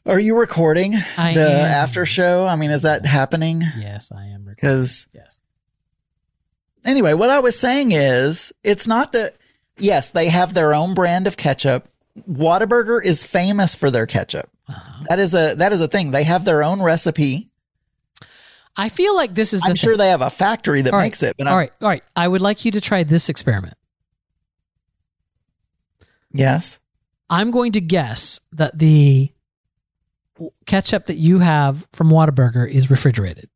Are you recording after show? I mean, is that happening? Yes, I am recording. Because yes. Anyway, what I was saying is, it's not that. Yes, they have their own brand of ketchup. Whataburger is famous for their ketchup. Uh-huh. That is a thing. They have their own recipe. I feel like this is. I'm sure they have a factory that makes it. But all right. I would like you to try this experiment. Yes. I'm going to guess that the ketchup that you have from Whataburger is refrigerated.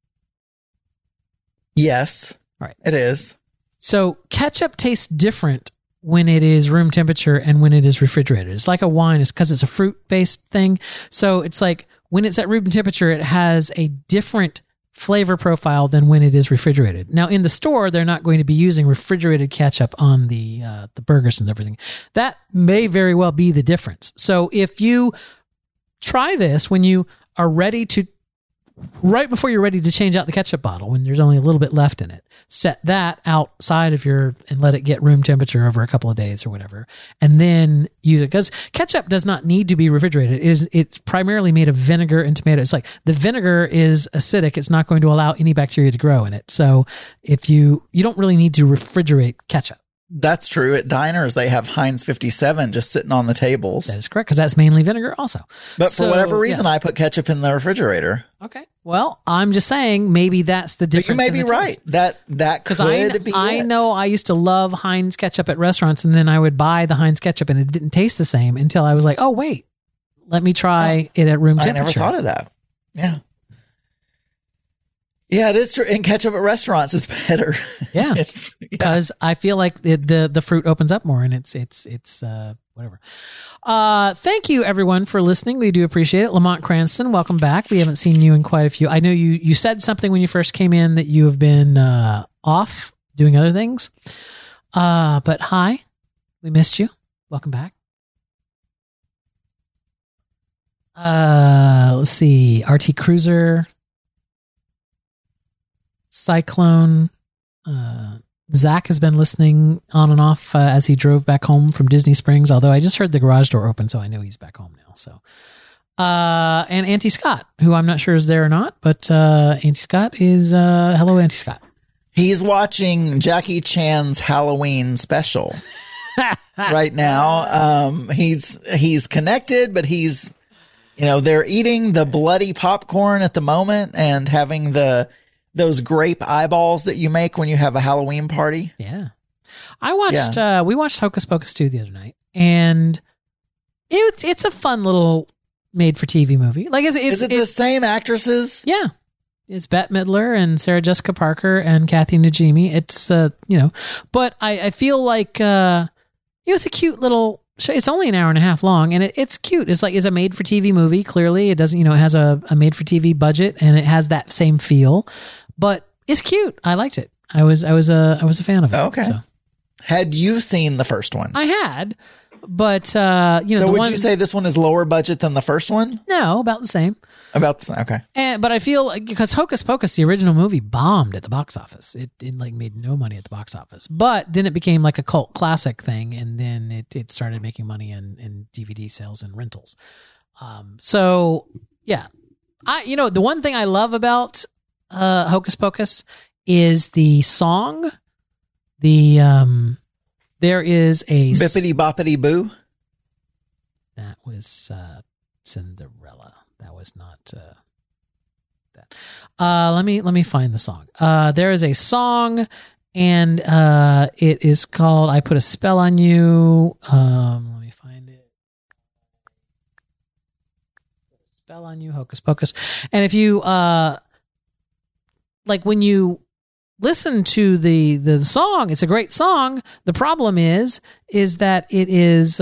Yes. Right. It is. So ketchup tastes different when it is room temperature and when it is refrigerated. It's like a wine. It's because it's a fruit-based thing. So it's like when it's at room temperature, it has a different flavor profile than when it is refrigerated. Now, in the store, they're not going to be using refrigerated ketchup on the burgers and everything. That may very well be the difference. So if you try this when you are ready to, right before you're ready to change out the ketchup bottle, when there's only a little bit left in it, set that outside of and let it get room temperature over a couple of days or whatever, and then use it. Because ketchup does not need to be refrigerated. It's primarily made of vinegar and tomato. It's like the vinegar is acidic. It's not going to allow any bacteria to grow in it. So if you don't really need to refrigerate ketchup. That's true. At diners, they have Heinz 57 just sitting on the tables. That is correct, because that's mainly vinegar also. But for whatever reason, I put ketchup in the refrigerator. Okay. Well, I'm just saying maybe that's the difference. But you may be right. That could be I know I used to love Heinz ketchup at restaurants, and then I would buy the Heinz ketchup, and it didn't taste the same until I was like, oh, wait, let me try it at room temperature. I never thought of that. Yeah. Yeah, it is true. And ketchup at restaurants is better. Yeah, because I feel like the fruit opens up more, and it's whatever. Thank you everyone for listening. We do appreciate it. Lamont Cranston, welcome back. We haven't seen you in quite a few. I know you said something when you first came in that you have been off doing other things. But hi, we missed you. Welcome back. Let's see. RT Cruiser. Cyclone. Zach has been listening on and off as he drove back home from Disney Springs, although I just heard the garage door open, so I know he's back home now. So, and Auntie Scott, who I'm not sure is there or not, but Auntie Scott is, hello, Auntie Scott. He's watching Jackie Chan's Halloween special right now. He's connected, but he's, they're eating the bloody popcorn at the moment and having those grape eyeballs that you make when you have a Halloween party. Yeah. I watched, we watched Hocus Pocus 2 the other night, and it's a fun little made for TV movie. Like, is it the same actresses? Yeah. It's Bette Midler and Sarah Jessica Parker and Kathy Najimy. It's, but I feel like, it's a cute little show. It's only an hour and a half long, and it's cute. It's a made for TV movie. Clearly it doesn't, it has a made for TV budget, and it has that same feel, but it's cute. I liked it. I was a fan of it. Okay. So. Had you seen the first one? I had, but so would you say this one is lower budget than the first one? No, about the same. About the same. Okay. But I feel like, because Hocus Pocus, the original movie, bombed at the box office. It made no money at the box office, but then it became like a cult classic thing, and then it started making money in DVD sales and rentals. So yeah, the one thing I love about Hocus Pocus is the song. There is a Bippity Boppity Boo. That was Cinderella. That was not that. Let me find the song. There is a song, and it is called "I Put a Spell on You." Let me find it. Spell on You, Hocus Pocus. And if you when you listen to the song, it's a great song. The problem is that it is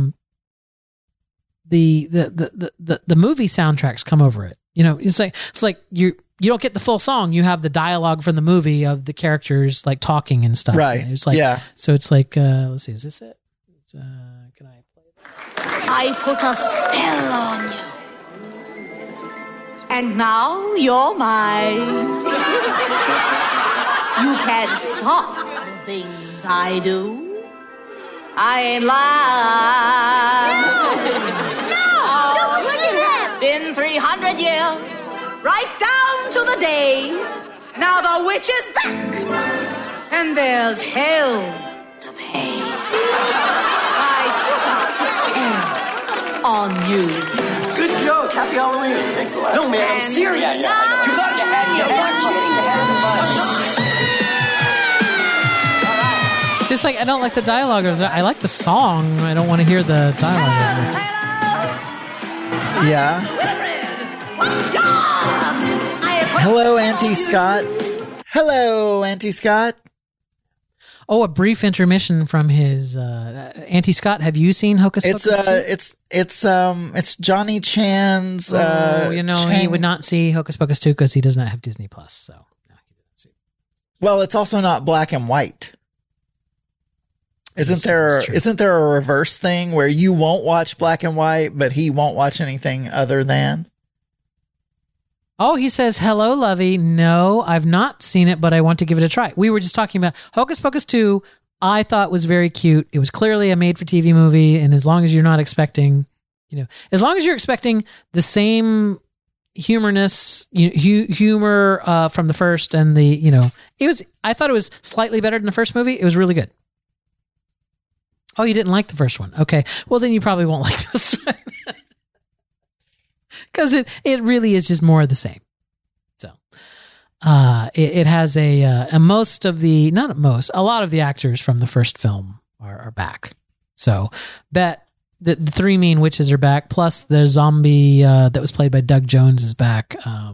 the movie soundtracks come over it. It's like you don't get the full song. You have the dialogue from the movie of the characters talking and stuff. Right. And it's yeah. So it's let's see, is this it? Can I play it? I put a spell on you. And now you're mine. You can't stop the things I do. I ain't lying. No! Don't listen to them! right down to the day. Now the witch is back, and there's hell to pay. I put a spell on you. Good joke. Happy Halloween. Thanks a lot. No, man, I'm serious. Yeah. You thought you had me. See, it's like I don't like the dialogue. I like the song. I don't want to hear the dialogue. Yeah. Hello, Auntie Scott. Hello, Auntie Scott. Oh, a brief intermission from his Auntie Scott. Have you seen Hocus Pocus 2? It's Johnny Chan's. He would not see Hocus Pocus 2 because he does not have Disney Plus. So no, he didn't see. Well, it's also not black and white. Isn't there a reverse thing where you won't watch black and white, but he won't watch anything other than? Oh, he says, hello, Lovey. No, I've not seen it, but I want to give it a try. We were just talking about Hocus Pocus 2. I thought was very cute. It was clearly a made-for-TV movie, and as long as you're not expecting, as long as you're expecting the same humor from the first and I thought it was slightly better than the first movie. It was really good. Oh, you didn't like the first one. Okay. Well, then you probably won't like this one. Because it really is just more of the same. So it has a lot of the actors from the first film are back. So the three mean witches are back, plus the zombie that was played by Doug Jones is back.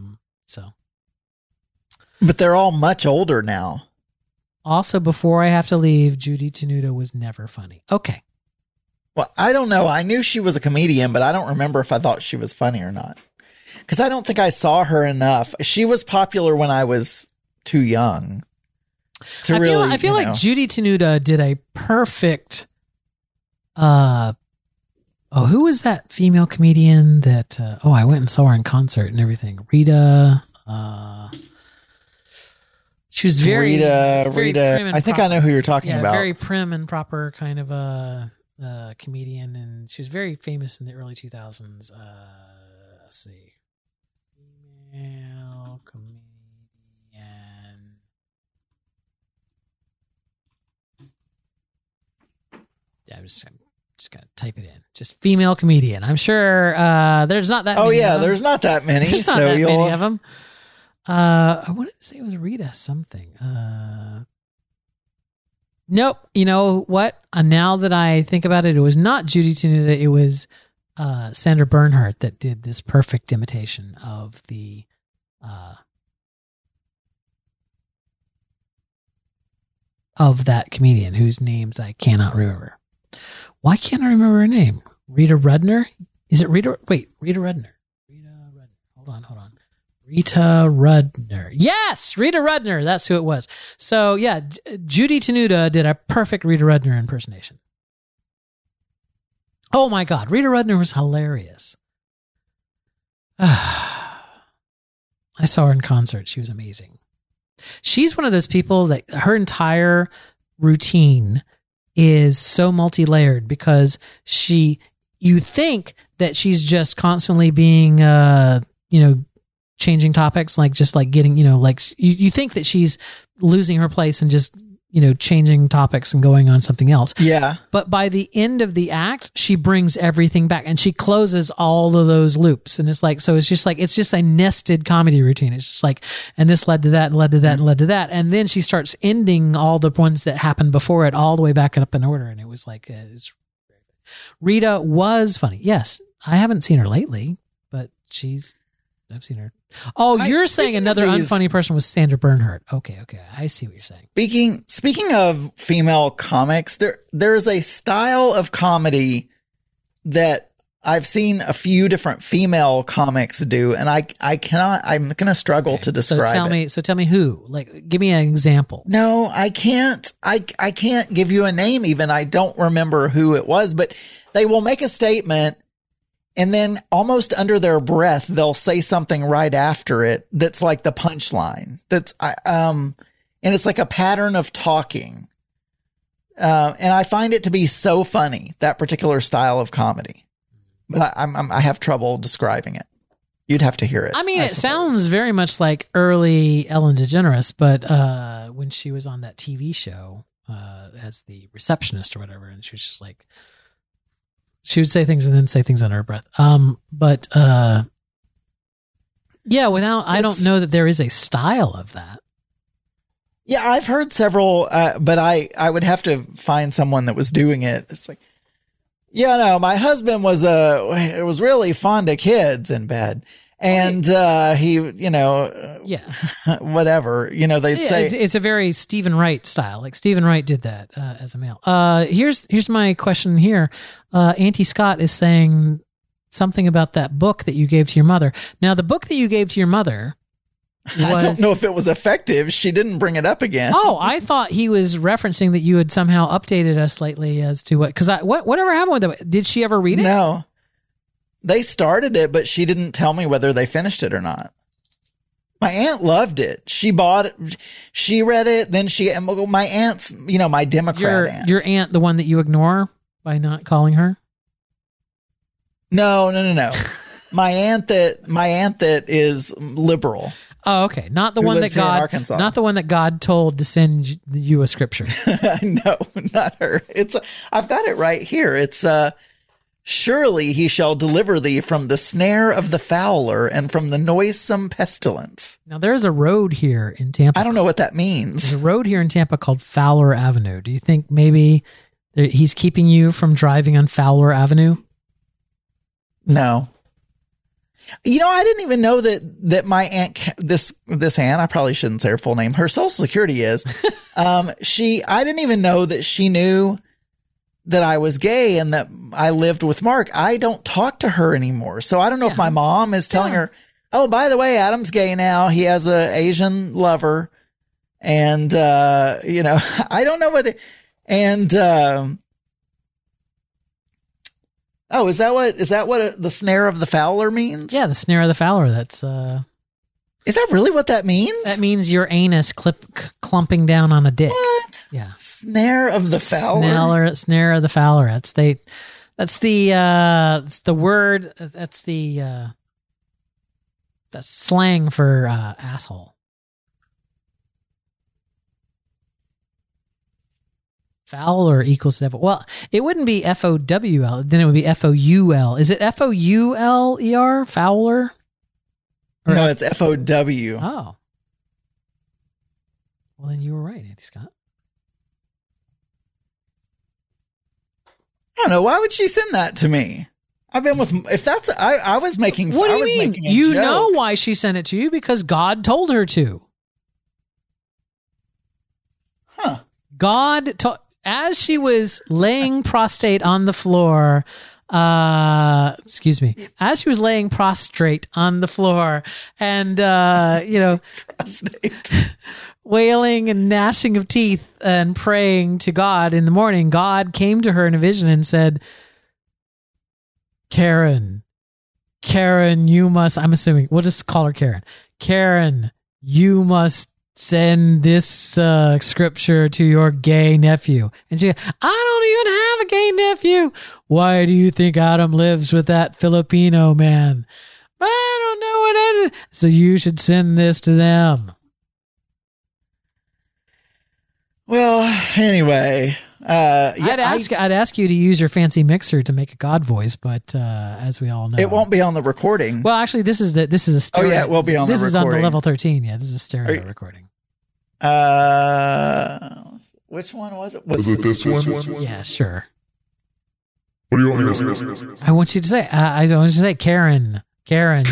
But they're all much older now. Also, before I have to leave, Judy Tenuta was never funny. Okay. Well, I don't know. I knew she was a comedian, but I don't remember if I thought she was funny or not. Because I don't think I saw her enough. She was popular when I was too young to I feel like Judy Tenuta did a perfect. Who was that female comedian that? I went and saw her in concert and everything. Rita. She was very Rita. I think I know who you're talking about. Very prim and proper kind of a comedian, and she was very famous in the early 2000s. Let's see, female comedian. Yeah, I'm just gonna type it in. Just female comedian. I'm sure there's not that. Many of them. There's not that many. There's not that many of them. I wanted to say it was Rita something. Nope. You know what? Now that I think about it, it was not Judy Tenuta. It was Sandra Bernhardt that did this perfect imitation of the of that comedian whose names I cannot remember. Why can't I remember her name? Rita Rudner? Is it Rita? Wait, Rita Rudner. Rita Rudner. Hold on. Rita Rudner. Yes, Rita Rudner. That's who it was. So, yeah, Judy Tenuta did a perfect Rita Rudner impersonation. Oh, my God. Rita Rudner was hilarious. I saw her in concert. She was amazing. She's one of those people that her entire routine is so multi-layered because you think that she's just constantly being, changing topics, like just like getting, you think that she's losing her place and just, changing topics and going on something else. Yeah. But by the end of the act, she brings everything back and she closes all of those loops. And it's just a nested comedy routine. It's just like, and this led to that and led to that and led to that. And then she starts ending all the ones that happened before it all the way back up in order. And it was like, Rita was funny. Yes. I haven't seen her lately, but I've seen her. Oh, you're saying another unfunny person was Sandra Bernhardt. Okay. I see what you're saying. Speaking of female comics, there's a style of comedy that I've seen a few different female comics do, and I'm going to struggle to describe it. So tell me who. Like, give me an example. No, I can't. I can't give you a name even. I don't remember who it was, but they will make a statement and then almost under their breath, they'll say something right after it that's like the punchline. And it's like a pattern of talking. And I find it to be so funny, that particular style of comedy. But I have trouble describing it. You'd have to hear it. I mean, it suppose. sounds very much like early Ellen DeGeneres, but when she was on that TV show as the receptionist or whatever, and she was just like, she would say things and then say things under her breath. Yeah, I don't know that there is a style of that. Yeah, I've heard several, but I would have to find someone that was doing it. It's like, yeah, no, my husband was really fond of kids in bed. And he, Yeah. whatever, they'd say. It's a very Stephen Wright style. Like Stephen Wright did that as a male. Here's my question here. Auntie Scott is saying something about that book that you gave to your mother. Now, the book that you gave to your mother I don't know if it was effective. She didn't bring it up again. Oh, I thought he was referencing that you had somehow updated us lately as to whatever happened with it. Did she ever read it? No. They started it, but she didn't tell me whether they finished it or not. My aunt loved it. She bought it. She read it. Then my aunt's, my Democrat aunt. Your aunt, the one that you ignore by not calling her? No. My aunt that is liberal. Oh, okay. Not the one that God told to send you a scripture. No, not her. I've got it right here. It's surely he shall deliver thee from the snare of the fowler and from the noisome pestilence. Now there's a road here in Tampa. I don't know what that means. There's a road here in Tampa called Fowler Avenue. Do you think maybe he's keeping you from driving on Fowler Avenue? No. I didn't even know that my aunt, this aunt, I probably shouldn't say her full name. Her social security is, I didn't even know that she knew that I was gay and that I lived with Mark. I don't talk to her anymore. So I don't know if my mom is telling her, oh, by the way, Adam's gay now. He has a Asian lover. And, I don't know what oh, is that what the snare of the fowler means? Yeah, the snare of the fowler. That's Is that really what that means? That means your anus clumping down on a dick. What? Yeah. Snare of the fowler. Snare of the fowler. That's the word. That's slang for asshole. Fowler equals devil. Well, it wouldn't be F-O-W-L. Then it would be F-O-U-L. Is it F-O-U-L-E-R? Fowler? No, it's F-O-W. Oh. Well, then you were right, Auntie Scott. I don't know. Why would she send that to me? I've been with, if that's, I was making, what do I you was mean? making a You joke. know why she sent it to you? Because God told her to. Huh. God told, as she was laying prostrate on the floor, as she was laying prostrate on the floor and, wailing and gnashing of teeth and praying to God in the morning, God came to her in a vision and said, Karen, you must, I'm assuming, we'll just call her Karen. Karen, you must send this scripture to your gay nephew. And she, I don't even have a gay nephew. Why do you think Adam lives with that Filipino man? I don't know what it is. So you should send this to them. Well, anyway, I'd ask you to use your fancy mixer to make a God voice, but as we all know, it won't be on the recording. Well, actually, this is a stereo. Oh yeah, it will be on the recording. This is on the level 13. Yeah, this is a stereo recording. Which one was it? Was it this one? Yeah, sure. What do you want me to say? I want you to say. I want you to say, Karen. You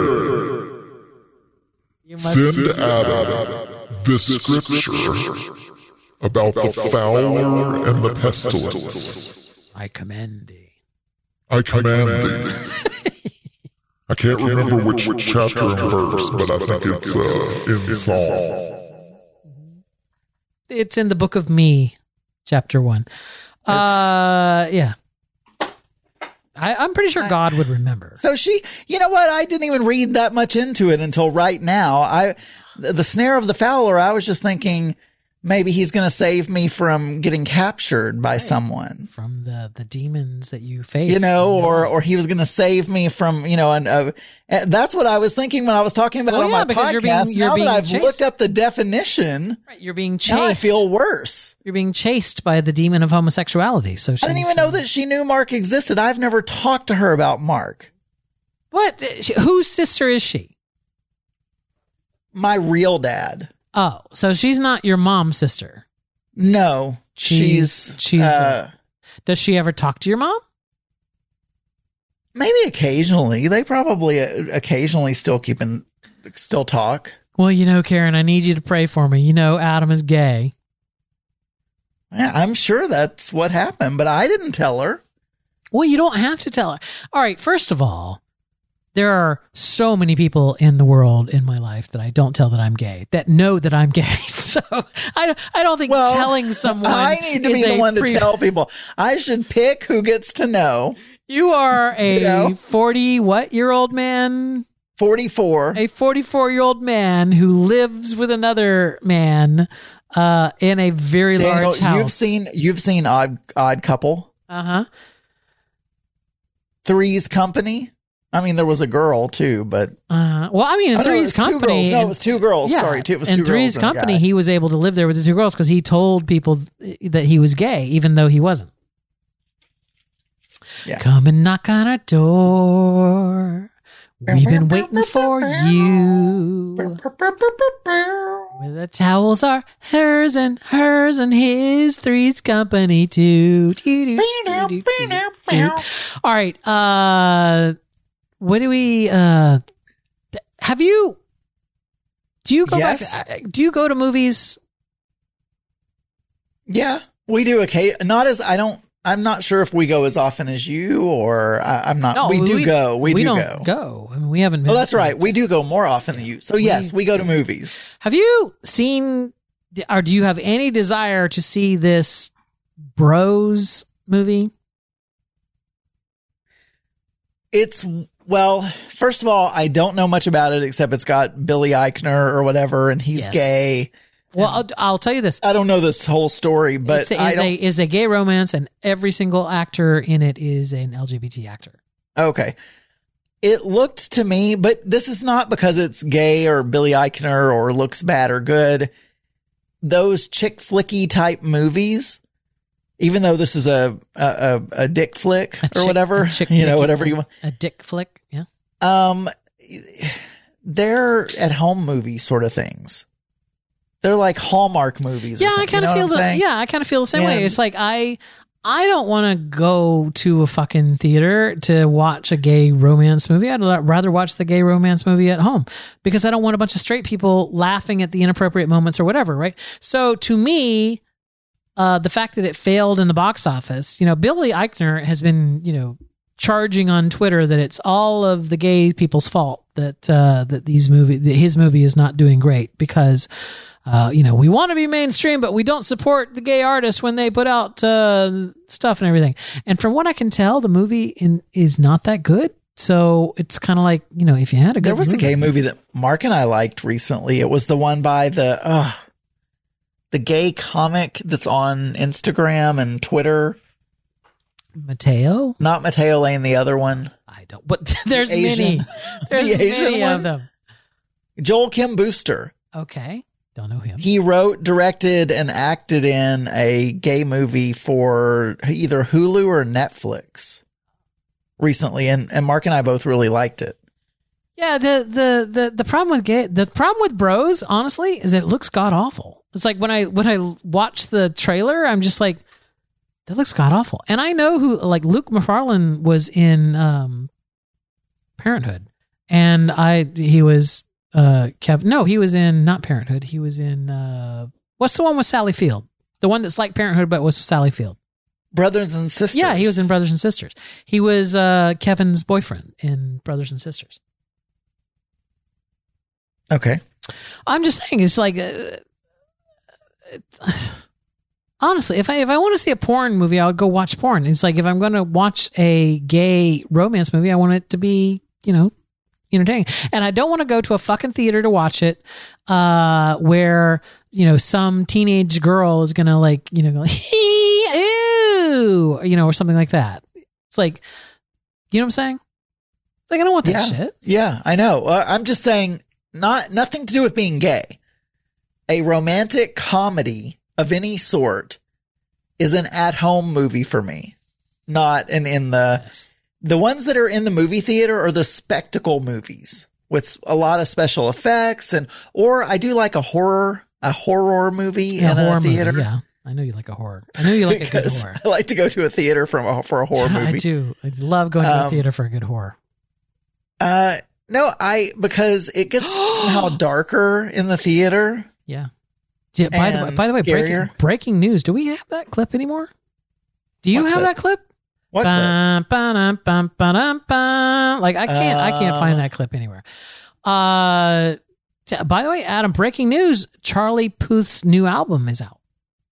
must send Adam this scripture about the fowler and the pestilence. I command thee. I can't remember which chapter and verse, but I think it's in Psalm. It's in the book of Me, chapter 1. Yeah. I'm pretty sure God would remember. So you know what? I didn't even read that much into it until right now. The snare of the fowler, I was just thinking Maybe he's going to save me from getting captured by someone. From the demons that you face. You know, or he was going to save me from, you know, and that's what I was thinking when I was talking about on my podcast. Now that I've looked up the definition, right, you're being chased. Now I feel worse. You're being chased by the demon of homosexuality. So I didn't even know that she knew Mark existed. I've never talked to her about Mark. What? Whose sister is she? My real dad. Oh, so she's not your mom's sister? No, she's. Does she ever talk to your mom? Maybe occasionally. They probably occasionally still talk. Well, you know, Karen, I need you to pray for me. You know, Adam is gay. Yeah, I'm sure that's what happened, but I didn't tell her. Well, you don't have to tell her. All right, first of all, there are so many people in the world in my life that I don't tell that I'm gay, that know that I'm gay. So I don't think telling someone I need to be the one to tell people. I should pick who gets to know. You are a 40-what-year-old man? 44. A 44-year-old man who lives with another man in a very large house. You've seen Odd Couple? Uh-huh. Three's Company? I mean, there was a girl too, but well, I mean, in Three's Company, it was two girls. Yeah, Sorry, it was two girls. In Three's Company, he was able to live there with the two girls because he told people that he was gay, even though he wasn't. Yeah. Come and knock on our door. We've been waiting for you. Where the towels are hers and his. Three's Company too. All right. What do we, do you go back, do you go to movies? Yeah, we do. Okay. I'm not sure if we go as often as you or I'm not. No, we do go. We do don't go. I mean, we haven't been. Well, that's right. We do go more often than you. So yes, we go to movies. Have you seen, or do you have any desire to see this Bros movie? Well, first of all, I don't know much about it except it's got Billy Eichner or whatever, and he's gay. Well, I'll tell you this. I don't know this whole story, but it's a gay romance, and every single actor in it is an LGBT actor. Okay. It looked to me, but this is not because it's gay or Billy Eichner or looks bad or good. Those chick flicky type movies, even though this is a dick flick or whatever, whatever you want. A dick flick, yeah. They're at home movie sort of things. They're like Hallmark movies. Yeah, I kind of feel I kind of feel the same way. It's like I don't want to go to a fucking theater to watch a gay romance movie. I'd rather watch the gay romance movie at home because I don't want a bunch of straight people laughing at the inappropriate moments or whatever, right? So to me, the fact that it failed in the box office, Billy Eichner has been, charging on Twitter that it's all of the gay people's fault that his movie is not doing great because, we want to be mainstream, but we don't support the gay artists when they put out stuff and everything. And from what I can tell, the movie is not that good. So it's kind of like, if you had a good There was a gay movie that Mark and I liked recently. It was the one by the gay comic that's on Instagram and Twitter. Mateo? Not Mateo Lane, the other one. I don't, but there's many. There's many of them. Joel Kim Booster. Okay. Don't know him. He wrote, directed, and acted in a gay movie for either Hulu or Netflix recently, and Mark and I both really liked it. Yeah, the problem with Bros, honestly, is that it looks god awful. It's like when I watch the trailer, I'm just like, that looks god awful. And I know who, like Luke Macfarlane was in Parenthood, and he was. He was in not Parenthood. He was in what's the one with Sally Field? The one that's like Parenthood but was Sally Field. Brothers and Sisters. Yeah, he was in Brothers and Sisters. He was Kevin's boyfriend in Brothers and Sisters. Okay. I'm just saying, it's like honestly, if I want to see a porn movie, I would go watch porn. It's like if I'm going to watch a gay romance movie, I want it to be, entertaining. And I don't want to go to a fucking theater to watch it, where, some teenage girl is going to like, go, ew, or something like that. It's like, you know what I'm saying? It's like, I don't want that shit. Yeah, I know. I'm just saying nothing to do with being gay. A romantic comedy of any sort is an at-home movie for me. Not in the ones that are in the movie theater are the spectacle movies with a lot of special effects or I do like a horror movie in a theater. Movie, yeah. I know you like a horror. I know you like a good horror. I like to go to a theater for a horror movie. I do. I love going to a theater for a good horror. No, because it gets somehow darker in the theater. Yeah. By the way, breaking news. Do we have that clip anymore? Do you have that clip? What clip? Like I can't find that clip anywhere. By the way, Adam, breaking news, Charlie Puth's new album is out.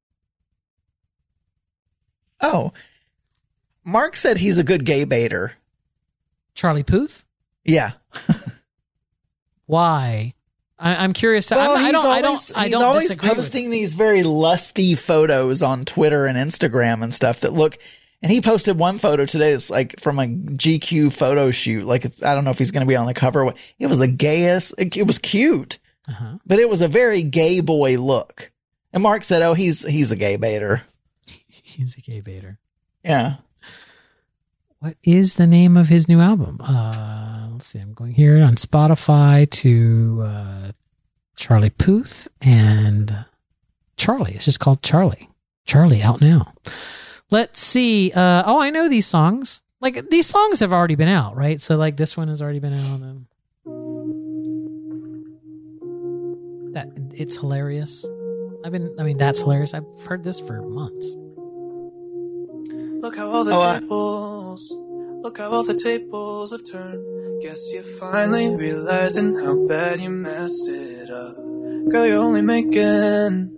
Oh. Mark said he's a good gay baiter. Charlie Puth? Yeah. Why? I'm curious. He's always posting these very lusty photos on Twitter and Instagram and stuff that look. And he posted one photo today that's like from a GQ photo shoot. Like I don't know if he's going to be on the cover. It was the gayest. It was cute, but it was a very gay boy look. And Mark said, "Oh, he's a gay baiter." He's a gay baiter. Yeah. What is the name of his new album? Let's see. I'm going here on Spotify to Charlie Puth and Charlie. It's just called Charlie. Charlie, out now. Let's see. I know these songs. Like these songs have already been out, right? So like this one has already been out. It's hilarious. That's hilarious. I've heard this for months. Look how all the tables have turned. Guess you're finally realizing how bad you messed it up. Girl, you're only making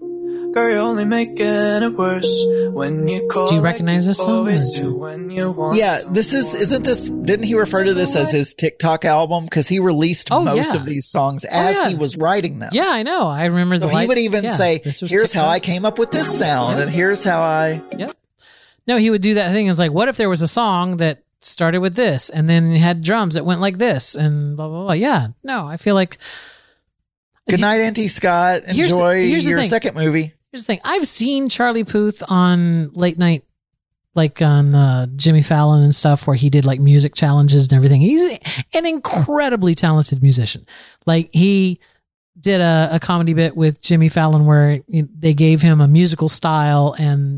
it worse when you call. Do you recognize this song? Yeah, didn't he refer to this as his TikTok album? Because he released most of these songs as he was writing them. Yeah, I know. I remember he would even say, here's how I came up with this sound, and here's how I... Yep. No, he would do that thing. It's like, what if there was a song that started with this, and then it had drums that went like this, and blah, blah, blah. Yeah, no, I feel like... Good night, Auntie Scott. Enjoy your second movie. Here's the thing. I've seen Charlie Puth on late night, like on Jimmy Fallon and stuff, where he did like music challenges and everything. He's an incredibly talented musician. Like he did a comedy bit with Jimmy Fallon where they gave him a musical style and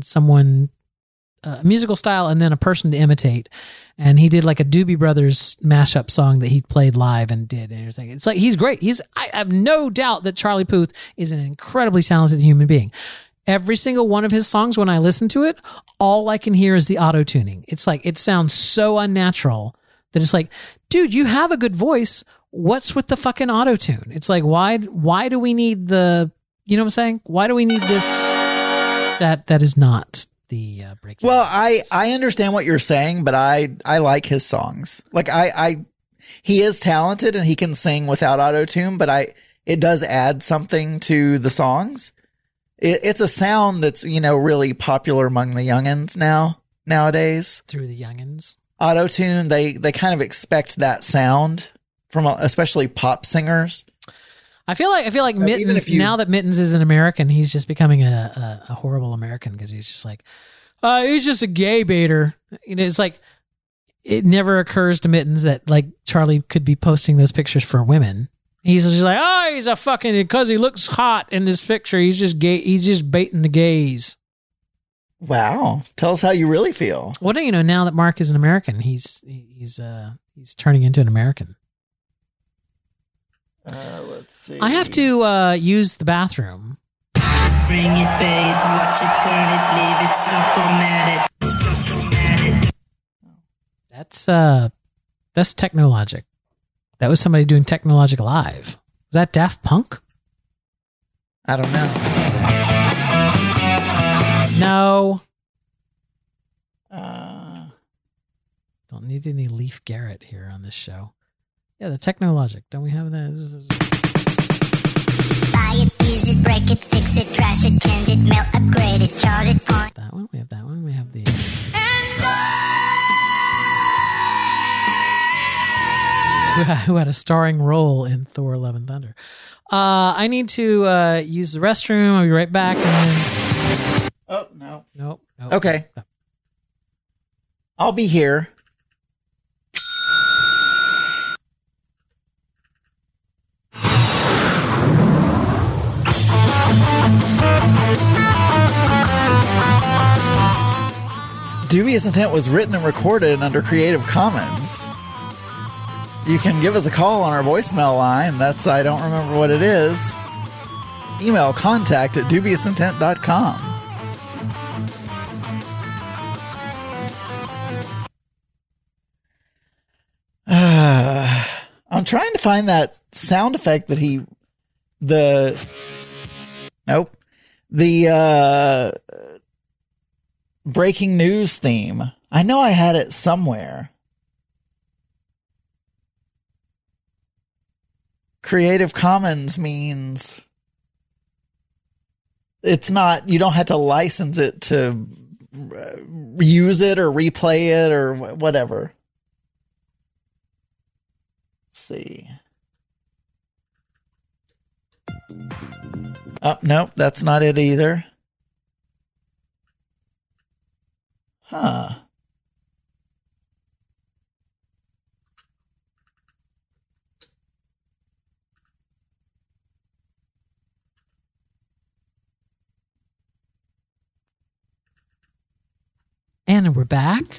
then a person to imitate. And he did like a Doobie Brothers mashup song that he played live and did and everything. It's like, he's great. I have no doubt that Charlie Puth is an incredibly talented human being. Every single one of his songs, when I listen to it, all I can hear is the auto tuning. It's like, it sounds so unnatural that it's like, dude, you have a good voice. What's with the fucking auto tune? It's like, why do we need you know what I'm saying? Why do we need this? That is not the breaking. Well, I understand what you're saying, but I like his songs. Like he is talented and he can sing without auto-tune, but it does add something to the songs. It's a sound that's, really popular among the youngins nowadays. Through the youngins. Auto-tune, they kind of expect that sound from especially pop singers. I feel like Mittens, now that Mittens is an American, he's just becoming a horrible American because he's just like, he's just a gay baiter. It's like, it never occurs to Mittens that like Charlie could be posting those pictures for women. He's just like, he's a fucking, because he looks hot in this picture. He's just gay. He's just baiting the gays. Wow. Tell us how you really feel. Well, now that Mark is an American, he's turning into an American. Let's see. I have to use the bathroom. Bring it, babe. Watch it, turn it, leave it, stop, format it. That's Technologic. That was somebody doing Technologic live. Was that Daft Punk? I don't know. No. Don't need any Leif Garrett here on this show. Yeah, the Technologic. Don't we have that? Buy it, use it, break it, fix it, trash it, change it, mail, upgrade it, charge it, point. That one. We have that one. We have the. Who had a starring role in Thor: Love and Thunder. I need to use the restroom. I'll be right back. And then... Oh, no. Nope. Okay. I'll be here. Dubious Intent was written and recorded under Creative Commons. You can give us a call on our voicemail line. That's, I don't remember what it is. Email contact@dubiousIntent.com. I'm trying to find that sound effect that the breaking news theme. I know I had it somewhere. Creative Commons means it's not, you don't have to license it to use it or replay it or whatever. Let's see. Oh, nope, that's not it either. Huh. And we're back.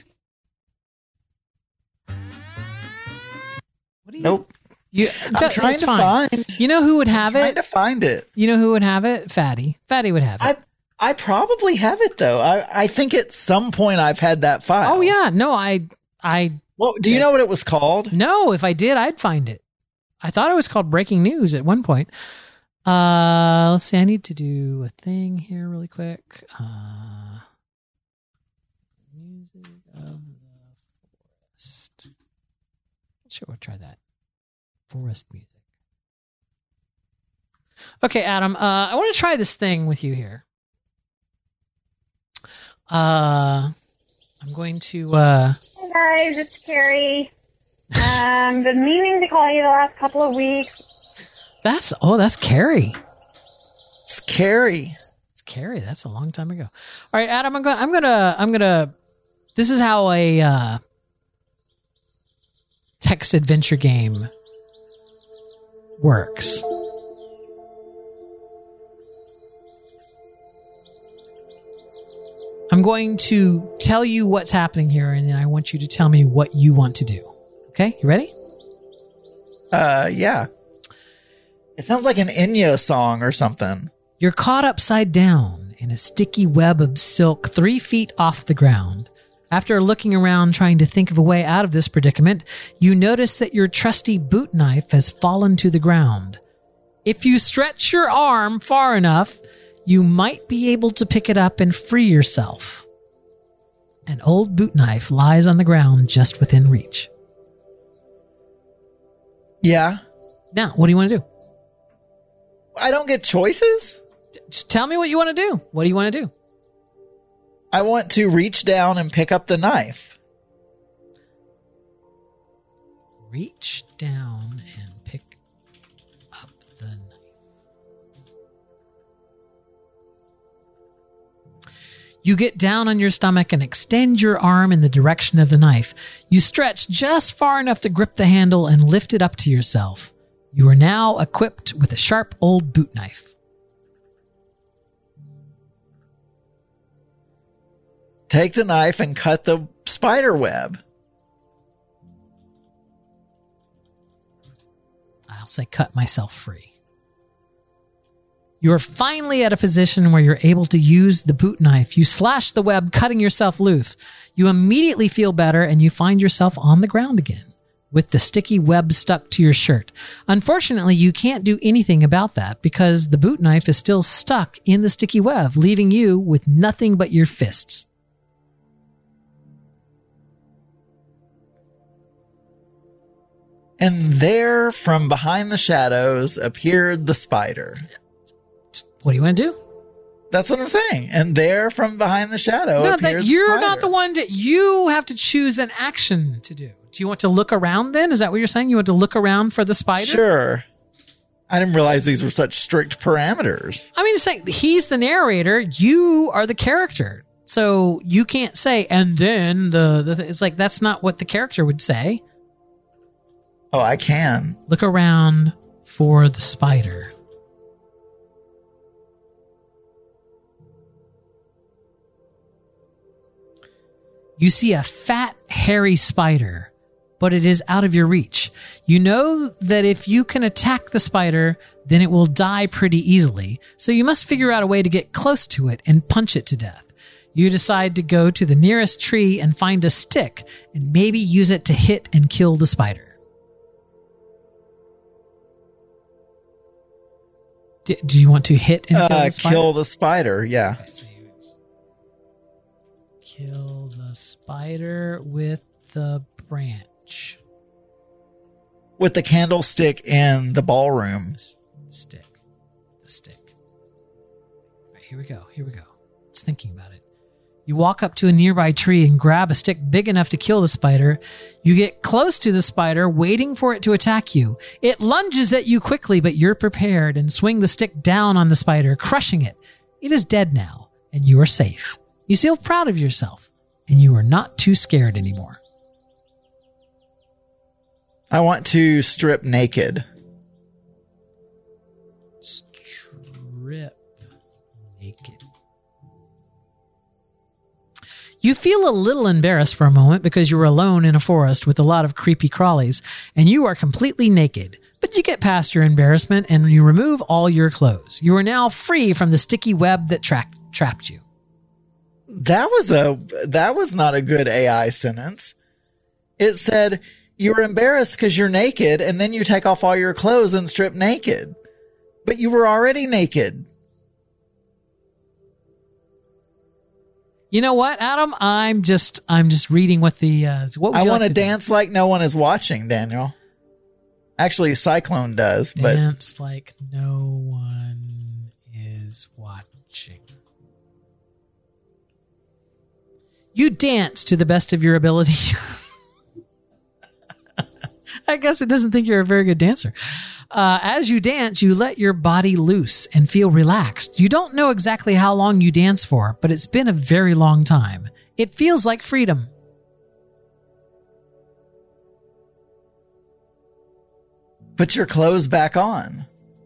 What do you? Nope. I'm trying it's to fine. find. You know who would have I'm trying it? to find it. You know who would have it? Fatty. Fatty would have it. I probably have it though. I think at some point I've had that file. Oh yeah. No, Well, do you know what it was called? No, if I did, I'd find it. I thought it was called Breaking News at one point. Let's see. I need to do a thing here really quick. Music of the Forest. Sure, we'll try that. Forest music. Okay, Adam. I want to try this thing with you here. I'm going to. Hey guys, it's Carrie. Been meaning to call you the last couple of weeks. That's Carrie. It's Carrie. It's Carrie. That's a long time ago. All right, Adam. I'm gonna. This is how a text adventure game works. I'm going to tell you what's happening here, and then I want you to tell me what you want to do. Okay, you ready? Yeah. It sounds like an Enya song or something. You're caught upside down in a sticky web of silk 3 feet off the ground. After looking around trying to think of a way out of this predicament, you notice that your trusty boot knife has fallen to the ground. If you stretch your arm far enough, you might be able to pick it up and free yourself. An old boot knife lies on the ground just within reach. Yeah. Now, what do you want to do? I don't get choices? Just tell me what you want to do. What do you want to do? I want to reach down and pick up the knife. Reach down and pick up the knife. You get down on your stomach and extend your arm in the direction of the knife. You stretch just far enough to grip the handle and lift it up to yourself. You are now equipped with a sharp old boot knife. Take the knife and cut the spider web. I'll say cut myself free. You're finally at a position where you're able to use the boot knife. You slash the web, cutting yourself loose. You immediately feel better and you find yourself on the ground again with the sticky web stuck to your shirt. Unfortunately, you can't do anything about that because the boot knife is still stuck in the sticky web, leaving you with nothing but your fists. And there, from behind the shadows, appeared the spider. What do you want to do? That's what I'm saying. And there, from behind the shadow, No, appeared that the you're spider. not the one to. You have to choose an action to do. Do you want to look around then? Is that what you're saying? You want to look around for the spider? Sure. I didn't realize these were such strict parameters. I mean, it's like he's the narrator. You are the character. So you can't say, and then it's like, that's not what the character would say. Oh, I can. Look around for the spider. You see a fat, hairy spider, but it is out of your reach. You know that if you can attack the spider, then it will die pretty easily. So you must figure out a way to get close to it and punch it to death. You decide to go to the nearest tree and find a stick and maybe use it to hit and kill the spider. Do you want to hit and kill the spider? Kill the spider, yeah. Okay, so you kill the spider with the branch. With the candlestick in the ballroom. The stick. All right, here we go. It's thinking about it. You walk up to a nearby tree and grab a stick big enough to kill the spider. You get close to the spider, waiting for it to attack you. It lunges at you quickly, but you're prepared and swing the stick down on the spider, crushing it. It is dead now, and you are safe. You feel proud of yourself, and you are not too scared anymore. I want to strip naked. Strip naked. You feel a little embarrassed for a moment because you're alone in a forest with a lot of creepy crawlies, and you are completely naked. But you get past your embarrassment and you remove all your clothes. You are now free from the sticky web that trapped you. That was not a good AI sentence. It said, you're embarrassed because you're naked, and then you take off all your clothes and strip naked. But you were already naked. You know what, Adam? I'm just reading what the what would I you want like to do? dance like no one is watching, Daniel. Actually, Cyclone does, but Dance like no one is watching. You dance to the best of your ability. I guess it doesn't think you're a very good dancer. As you dance, you let your body loose and feel relaxed. You don't know exactly how long you dance for, but it's been a very long time. It feels like freedom. put your clothes back on.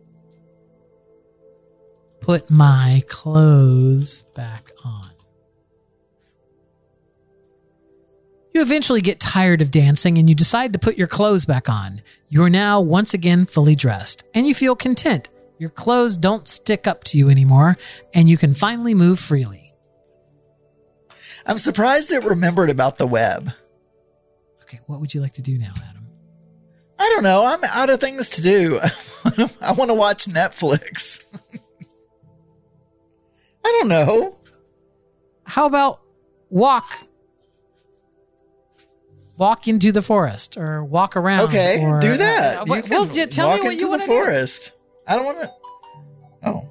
Put my clothes back on. You eventually get tired of dancing and you decide to put your clothes back on. You are now once again fully dressed and you feel content. Your clothes don't stick up to you anymore and you can finally move freely. I'm surprised it remembered about the web. Okay, what would you like to do now, Adam? I don't know. I'm out of things to do. I want to watch Netflix. I don't know. How about walk into the forest or walk around? Okay, or, do that. Well, tell me what you want to do. Walk into the forest. I don't want to. Oh.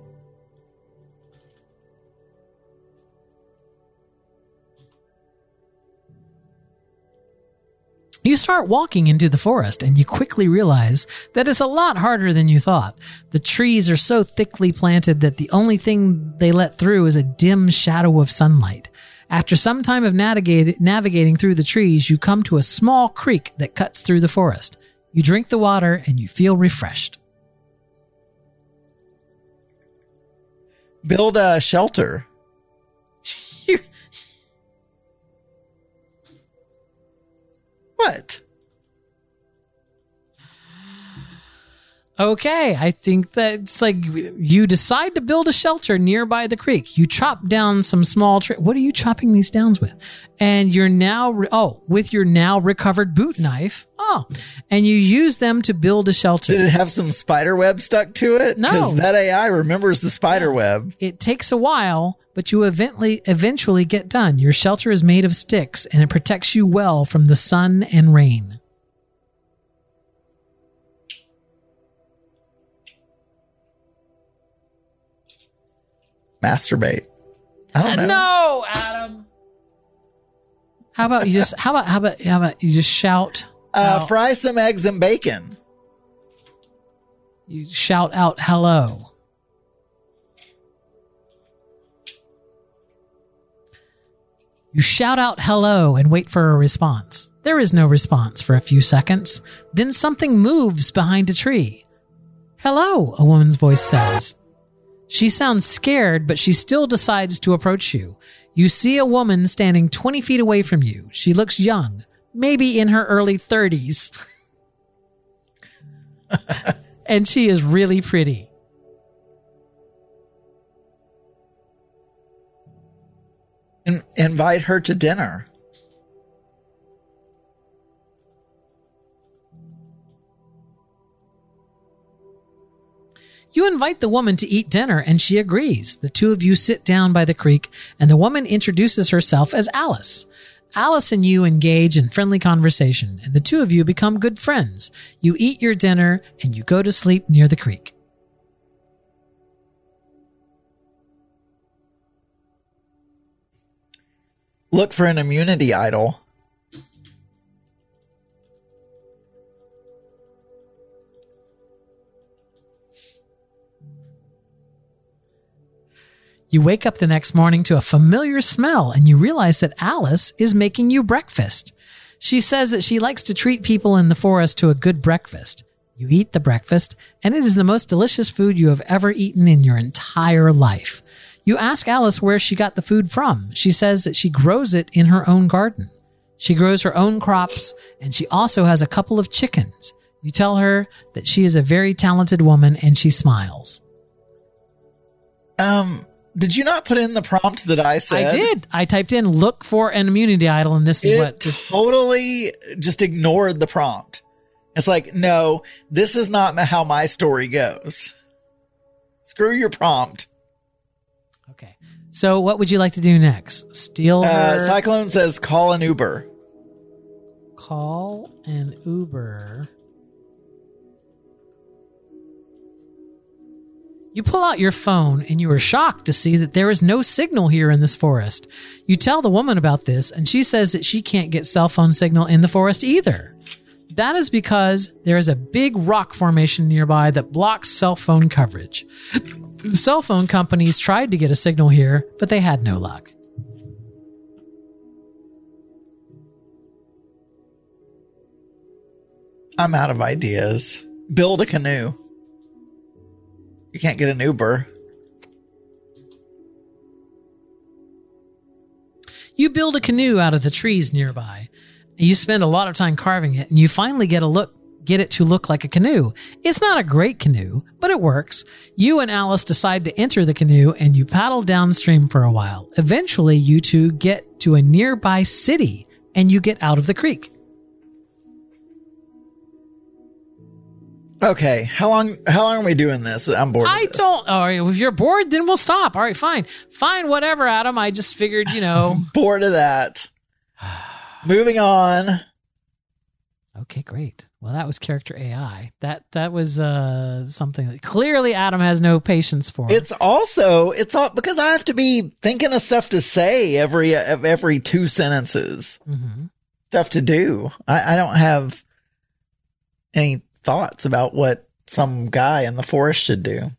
You start walking into the forest and you quickly realize that it's a lot harder than you thought. The trees are so thickly planted that the only thing they let through is a dim shadow of sunlight. After some time of navigating through the trees, you come to a small creek that cuts through the forest. You drink the water and you feel refreshed. Build a shelter. What? Okay, I think that it's like you decide to build a shelter nearby the creek. You chop down some small trees. What are you chopping these down with? And you're now, with your now recovered boot knife. Oh, and you use them to build a shelter. Did it have some spider web stuck to it? No. Because that AI remembers the spider web. It takes a while, but you eventually get done. Your shelter is made of sticks and it protects you well from the sun and rain. masturbate. I don't know. No, Adam. How about you just shout? Fry some eggs and bacon. You shout out hello. You shout out hello and wait for a response. There is no response for a few seconds. Then something moves behind a tree. Hello, a woman's voice says. She sounds scared, but she still decides to approach you. You see a woman standing 20 feet away from you. She looks young, maybe in her early 30s. And she is really pretty. Invite her to dinner. You invite the woman to eat dinner and she agrees. The two of you sit down by the creek and the woman introduces herself as Alice. Alice and you engage in friendly conversation and the two of you become good friends. You eat your dinner and you go to sleep near the creek. Look for an immunity idol. You wake up the next morning to a familiar smell and you realize that Alice is making you breakfast. She says that she likes to treat people in the forest to a good breakfast. You eat the breakfast and it is the most delicious food you have ever eaten in your entire life. You ask Alice where she got the food from. She says that she grows it in her own garden. She grows her own crops and she also has a couple of chickens. You tell her that she is a very talented woman and she smiles. Did you not put in the prompt that I said? I did. I typed in look for an immunity idol and this is what... totally just ignored the prompt. It's like, no, this is not how my story goes. Screw your prompt. Okay. So what would you like to do next? Steal her... Cyclone says call an Uber. Call an Uber. You pull out your phone and you are shocked to see that there is no signal here in this forest. You tell the woman about this and she says that she can't get cell phone signal in the forest either. That is because there is a big rock formation nearby that blocks cell phone coverage. The cell phone companies tried to get a signal here, but they had no luck. I'm out of ideas. Build a canoe. You can't get an Uber. You build a canoe out of the trees nearby. You spend a lot of time carving it, and you finally get it to look like a canoe. It's not a great canoe, but it works. You and Alice decide to enter the canoe, and you paddle downstream for a while. Eventually, you two get to a nearby city, and you get out of the creek. Okay, how long are we doing this? I'm bored. All right, if you're bored, then we'll stop. All right, fine, whatever, Adam. I just figured, bored of that. Moving on. Okay, great. Well, that was character AI. That was something that clearly Adam has no patience for. It's all because I have to be thinking of stuff to say every 2 sentences. Mm-hmm. Stuff to do. I don't have any thoughts about what some guy in the forest should do.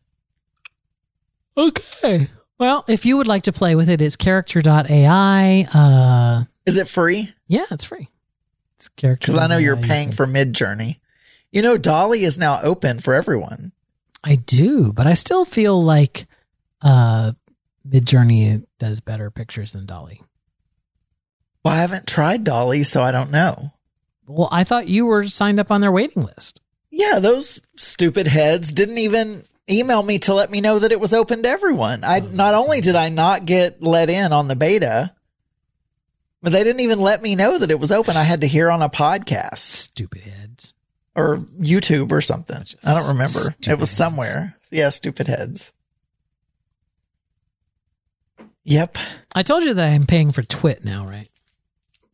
Okay. Well, if you would like to play with it, it's character.ai. Is it free? Yeah, it's free. It's character. Because I know you're paying for Midjourney. Dolly is now open for everyone. I do, but I still feel like Midjourney does better pictures than Dolly. Well, I haven't tried Dolly, so I don't know. Well, I thought you were signed up on their waiting list. Yeah, those stupid heads didn't even email me to let me know that it was open to everyone. Not only did I not get let in on the beta, but they didn't even let me know that it was open. I had to hear on a podcast. Stupid heads. Or YouTube or something. I don't remember. It was somewhere. Yeah, stupid heads. Yep. I told you that I'm paying for Twit now, right?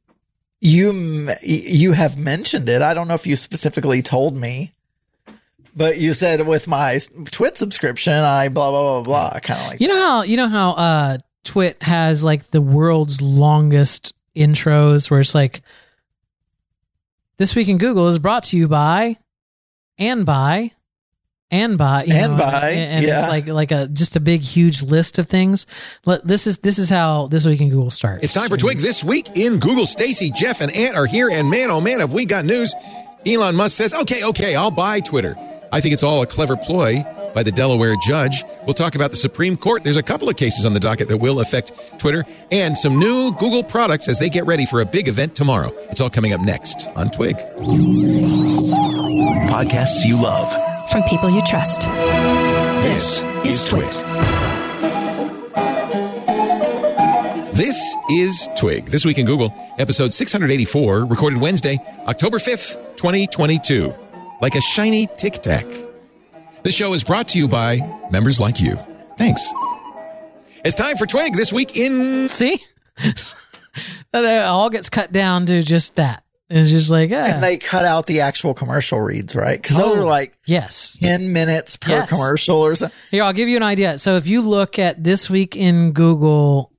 You have mentioned it. I don't know if you specifically told me, But you said with my Twit subscription, I blah, blah, blah, blah. Kind of like You know how Twit has like the world's longest intros where it's like, This Week in Google is brought to you by, and by, and by, and it's like just a big huge list of things. This is how This Week in Google starts. It's time for Twig This Week in Google. Stacy, Jeff, and Ant are here, and man, oh man, have we got news. Elon Musk says, okay, I'll buy Twitter. I think it's all a clever ploy by the Delaware judge. We'll talk about the Supreme Court. There's a couple of cases on the docket that will affect Twitter, and some new Google products as they get ready for a big event tomorrow. It's all coming up next on Twig. Podcasts you love. From people you trust. This is Twig. This is Twig. This Week in Google, episode 684, recorded Wednesday, October 5th, 2022. Like a shiny tic-tac. This show is brought to you by members like you. Thanks. It's time for Twig This Week in... See? That all gets cut down to just that. It's just like... And they cut out the actual commercial reads, right? Because those are like 10 minutes per commercial or something. Here, I'll give you an idea. So if you look at This Week in Google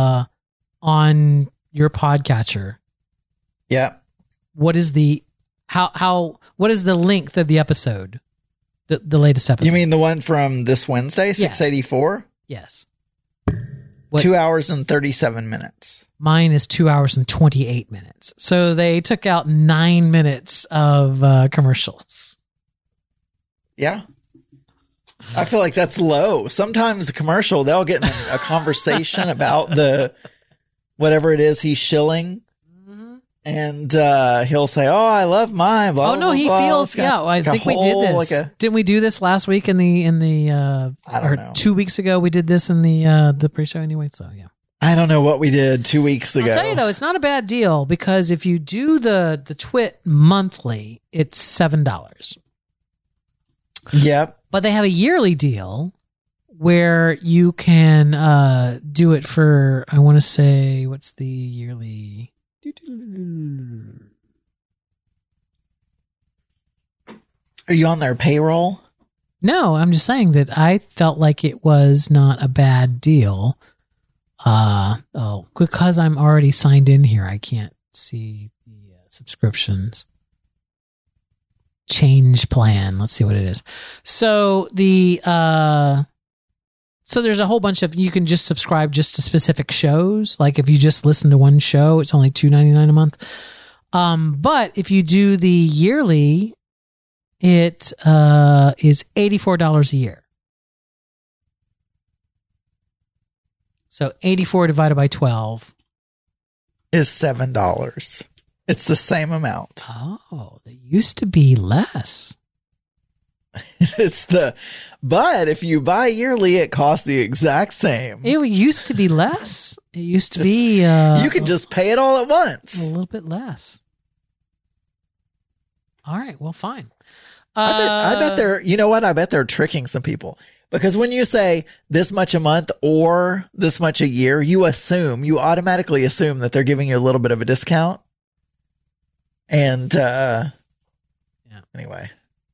on your podcatcher... Yeah. What is the... What is the length of the episode? The latest episode. You mean the one from this Wednesday, 684? Yes. 2 hours and 37 minutes. Mine is 2 hours and 28 minutes. So they took out 9 minutes of commercials. Yeah. I feel like that's low. Sometimes a commercial, they'll get in a conversation about the whatever it is he's shilling. And he'll say, "Oh, I love mine." Blah, no, he blah, feels. blah. I think we did this. Didn't we do this last week in the? I don't know. 2 weeks ago we did this in the pre-show anyway. So yeah. I don't know what we did 2 weeks ago. I'll tell you though, it's not a bad deal because if you do the Twit monthly, it's $7. Yep. But they have a yearly deal where you can do it for. I want to say, what's the yearly? Are you on their payroll? No, I'm just saying that I felt like it was not a bad deal. Because I'm already signed in here, I can't see the subscriptions. Change plan. Let's see what it is. So so there's a whole bunch of, you can just subscribe just to specific shows. Like if you just listen to one show, it's only $2.99 a month. But if you do the yearly, it is $84 a year. So 84 divided by 12 is $7. It's the same amount. Oh, they used to be less. But if you buy yearly, it costs the exact same. It used to be less. It used to be. You can just pay it all at once. A little bit less. All right. Well, fine. I bet they're. You know what? I bet they're tricking some people because when you say this much a month or this much a year, you automatically assume that they're giving you a little bit of a discount. And anyway.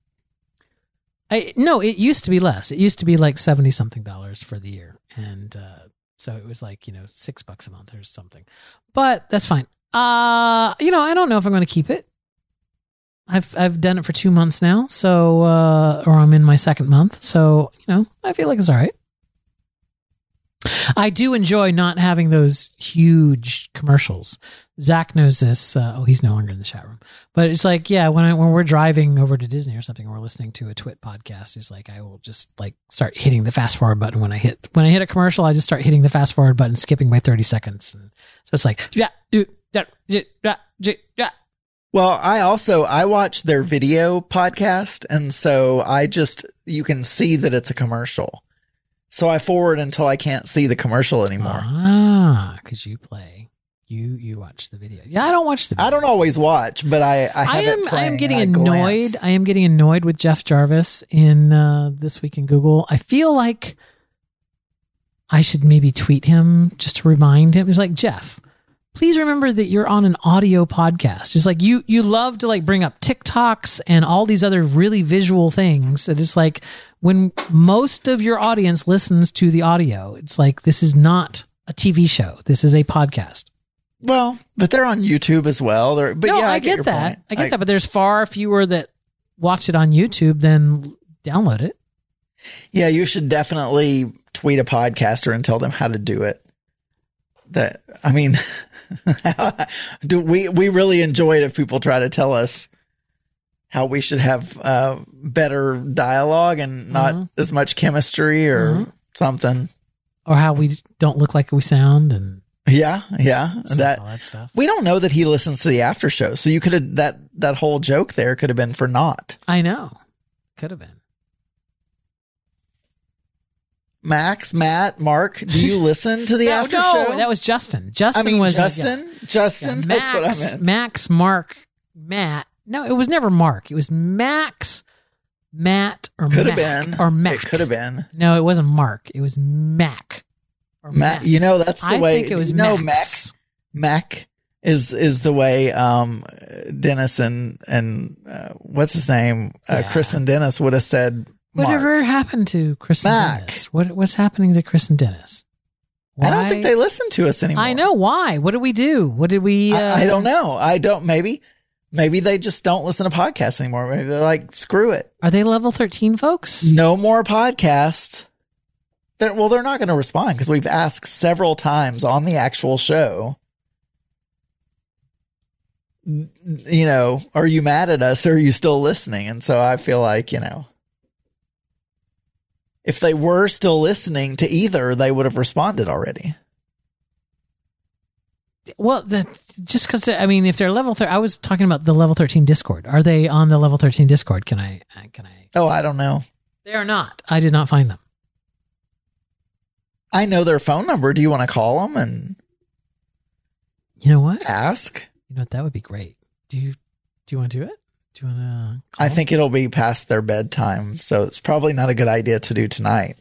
No, it used to be less. It used to be like $70-something for the year. And so it was like, $6 a month or something. But that's fine. I don't know if I'm going to keep it. I've done it for 2 months now. So, or I'm in my second month. So, I feel like it's all right. I do enjoy not having those huge commercials. Zach knows this. He's no longer in the chat room. But it's like, yeah, when we're driving over to Disney or something, and we're listening to a Twit podcast, it's like I will just like start hitting the fast forward button when I hit a commercial. I just start hitting the fast forward button, skipping by 30 seconds. And so it's like, Well, I watch their video podcast, and so you can see that it's a commercial. So I forward until I can't see the commercial anymore. Because you play. You watch the video. Yeah, I don't watch the video. I don't always watch, but I am getting annoyed. I am getting annoyed with Jeff Jarvis in This Week in Google. I feel like I should maybe tweet him just to remind him. He's like, Jeff, please remember that you're on an audio podcast. It's like you love to like bring up TikToks and all these other really visual things. That it's like when most of your audience listens to the audio, it's like this is not a TV show. This is a podcast. Well, but they're on YouTube as well. I get that. I get that, but there's far fewer that watch it on YouTube than download it. Yeah, you should definitely tweet a podcaster and tell them how to do it. We really enjoy it if people try to tell us how we should have better dialogue and not as much chemistry or something. Or how we don't look like we sound and yeah. all that stuff. We don't know that he listens to the after show. So you could have that whole joke there could have been for naught. I know. Could have been. Max, Matt, Mark, do you listen to the after show? No, that was Justin. Justin. Yeah, Max, that's what I meant. Max, Mark, Matt. No, it was never Mark. It was Max, Matt, or could Mac. Have been. Or Mac. It could have been. No, it wasn't Mark. It was Mac. Or Mac. You know, that's the way. I think it was Max. Mac is the way Dennis and what's his name? Chris and Dennis would have said Mark. Whatever happened to Chris and Dennis? What's happening to Chris and Dennis? Why? I don't think they listen to us anymore. I know why. What did we do? What did we? I don't know. Maybe they just don't listen to podcasts anymore. Maybe they're like, screw it. Are they level 13 folks? No more podcast. They're not going to respond because we've asked several times on the actual show. You know, are you mad at us or are you still listening? And so I feel like, you know, if they were still listening to either, they would have responded already. Well, just because, I mean, if they're level 13, I was talking about the level 13 Discord. Are they on the level 13 Discord? Can I? Oh, I don't know. They are not. I did not find them. I know their phone number. Do you want to call them and you know what? Ask? You know what? That would be great. Do you want to do it? Do you want to? I think it'll be past their bedtime, so it's probably not a good idea to do tonight.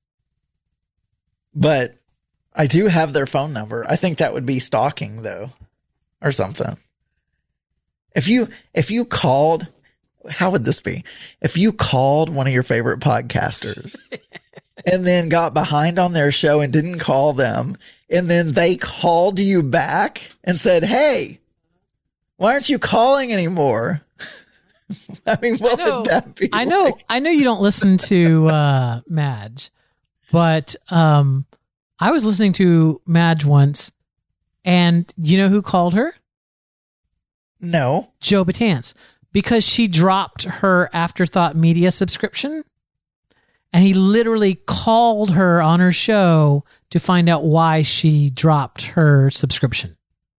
But I do have their phone number. I think that would be stalking, though, or something. If you called, how would this be? If you called one of your favorite podcasters and then got behind on their show and didn't call them, and then they called you back and said, "Hey, why aren't you calling anymore?" I mean, what would that be? I know you don't listen to Madge, but I was listening to Madge once, and you know who called her? No. Joe Batance, because she dropped her Afterthought Media subscription, and he literally called her on her show to find out why she dropped her subscription.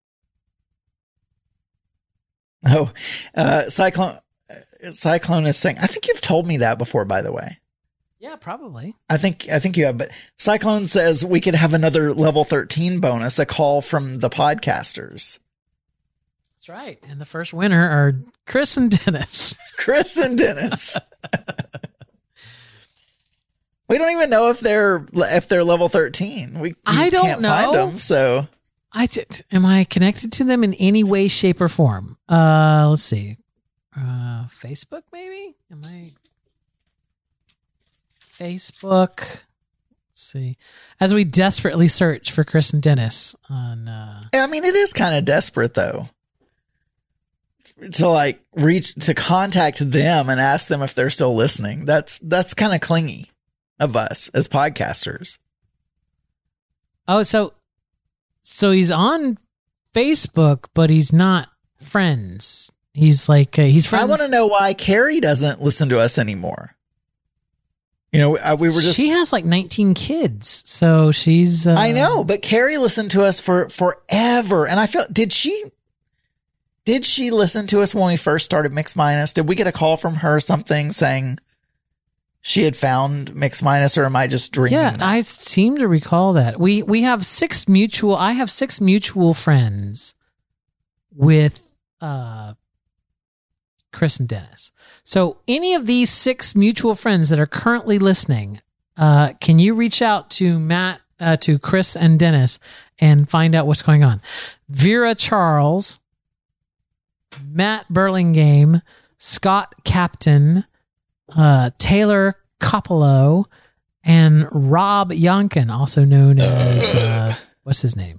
Oh, Cyclone is saying, I think you've told me that before, by the way. Yeah, probably. I think you have, but Cyclone says we could have another level 13 bonus, a call from the podcasters. That's right. And the first winner are Chris and Dennis. Chris and Dennis. We don't even know if they're level 13. I don't can't know. Find them, so am I connected to them in any way, shape, or form? Let's see. Facebook, maybe? Am I Facebook? Let's see. As we desperately search for Chris and Dennis on I mean, it is kind of desperate though. To contact them and ask them if they're still listening. That's kind of clingy of us as podcasters. Oh, so he's on Facebook, but he's not friends. He's like, he's friends. I want to know why Carrie doesn't listen to us anymore. You know, we were just. She has like 19 kids, so she's. I know, but Carrie listened to us for forever, and I feel did she listen to us when we first started Mix Minus? Did we get a call from her, something saying she had found Mix Minus, or am I just dreaming? Yeah, I seem to recall that we have six mutual. I have six mutual friends with Chris and Dennis. So any of these six mutual friends that are currently listening, can you reach out to Matt to Chris and Dennis and find out what's going on. Vera Charles, Matt Burlingame, Scott Captain, Taylor Coppolo, and Rob Yonkin, also known as, what's his name?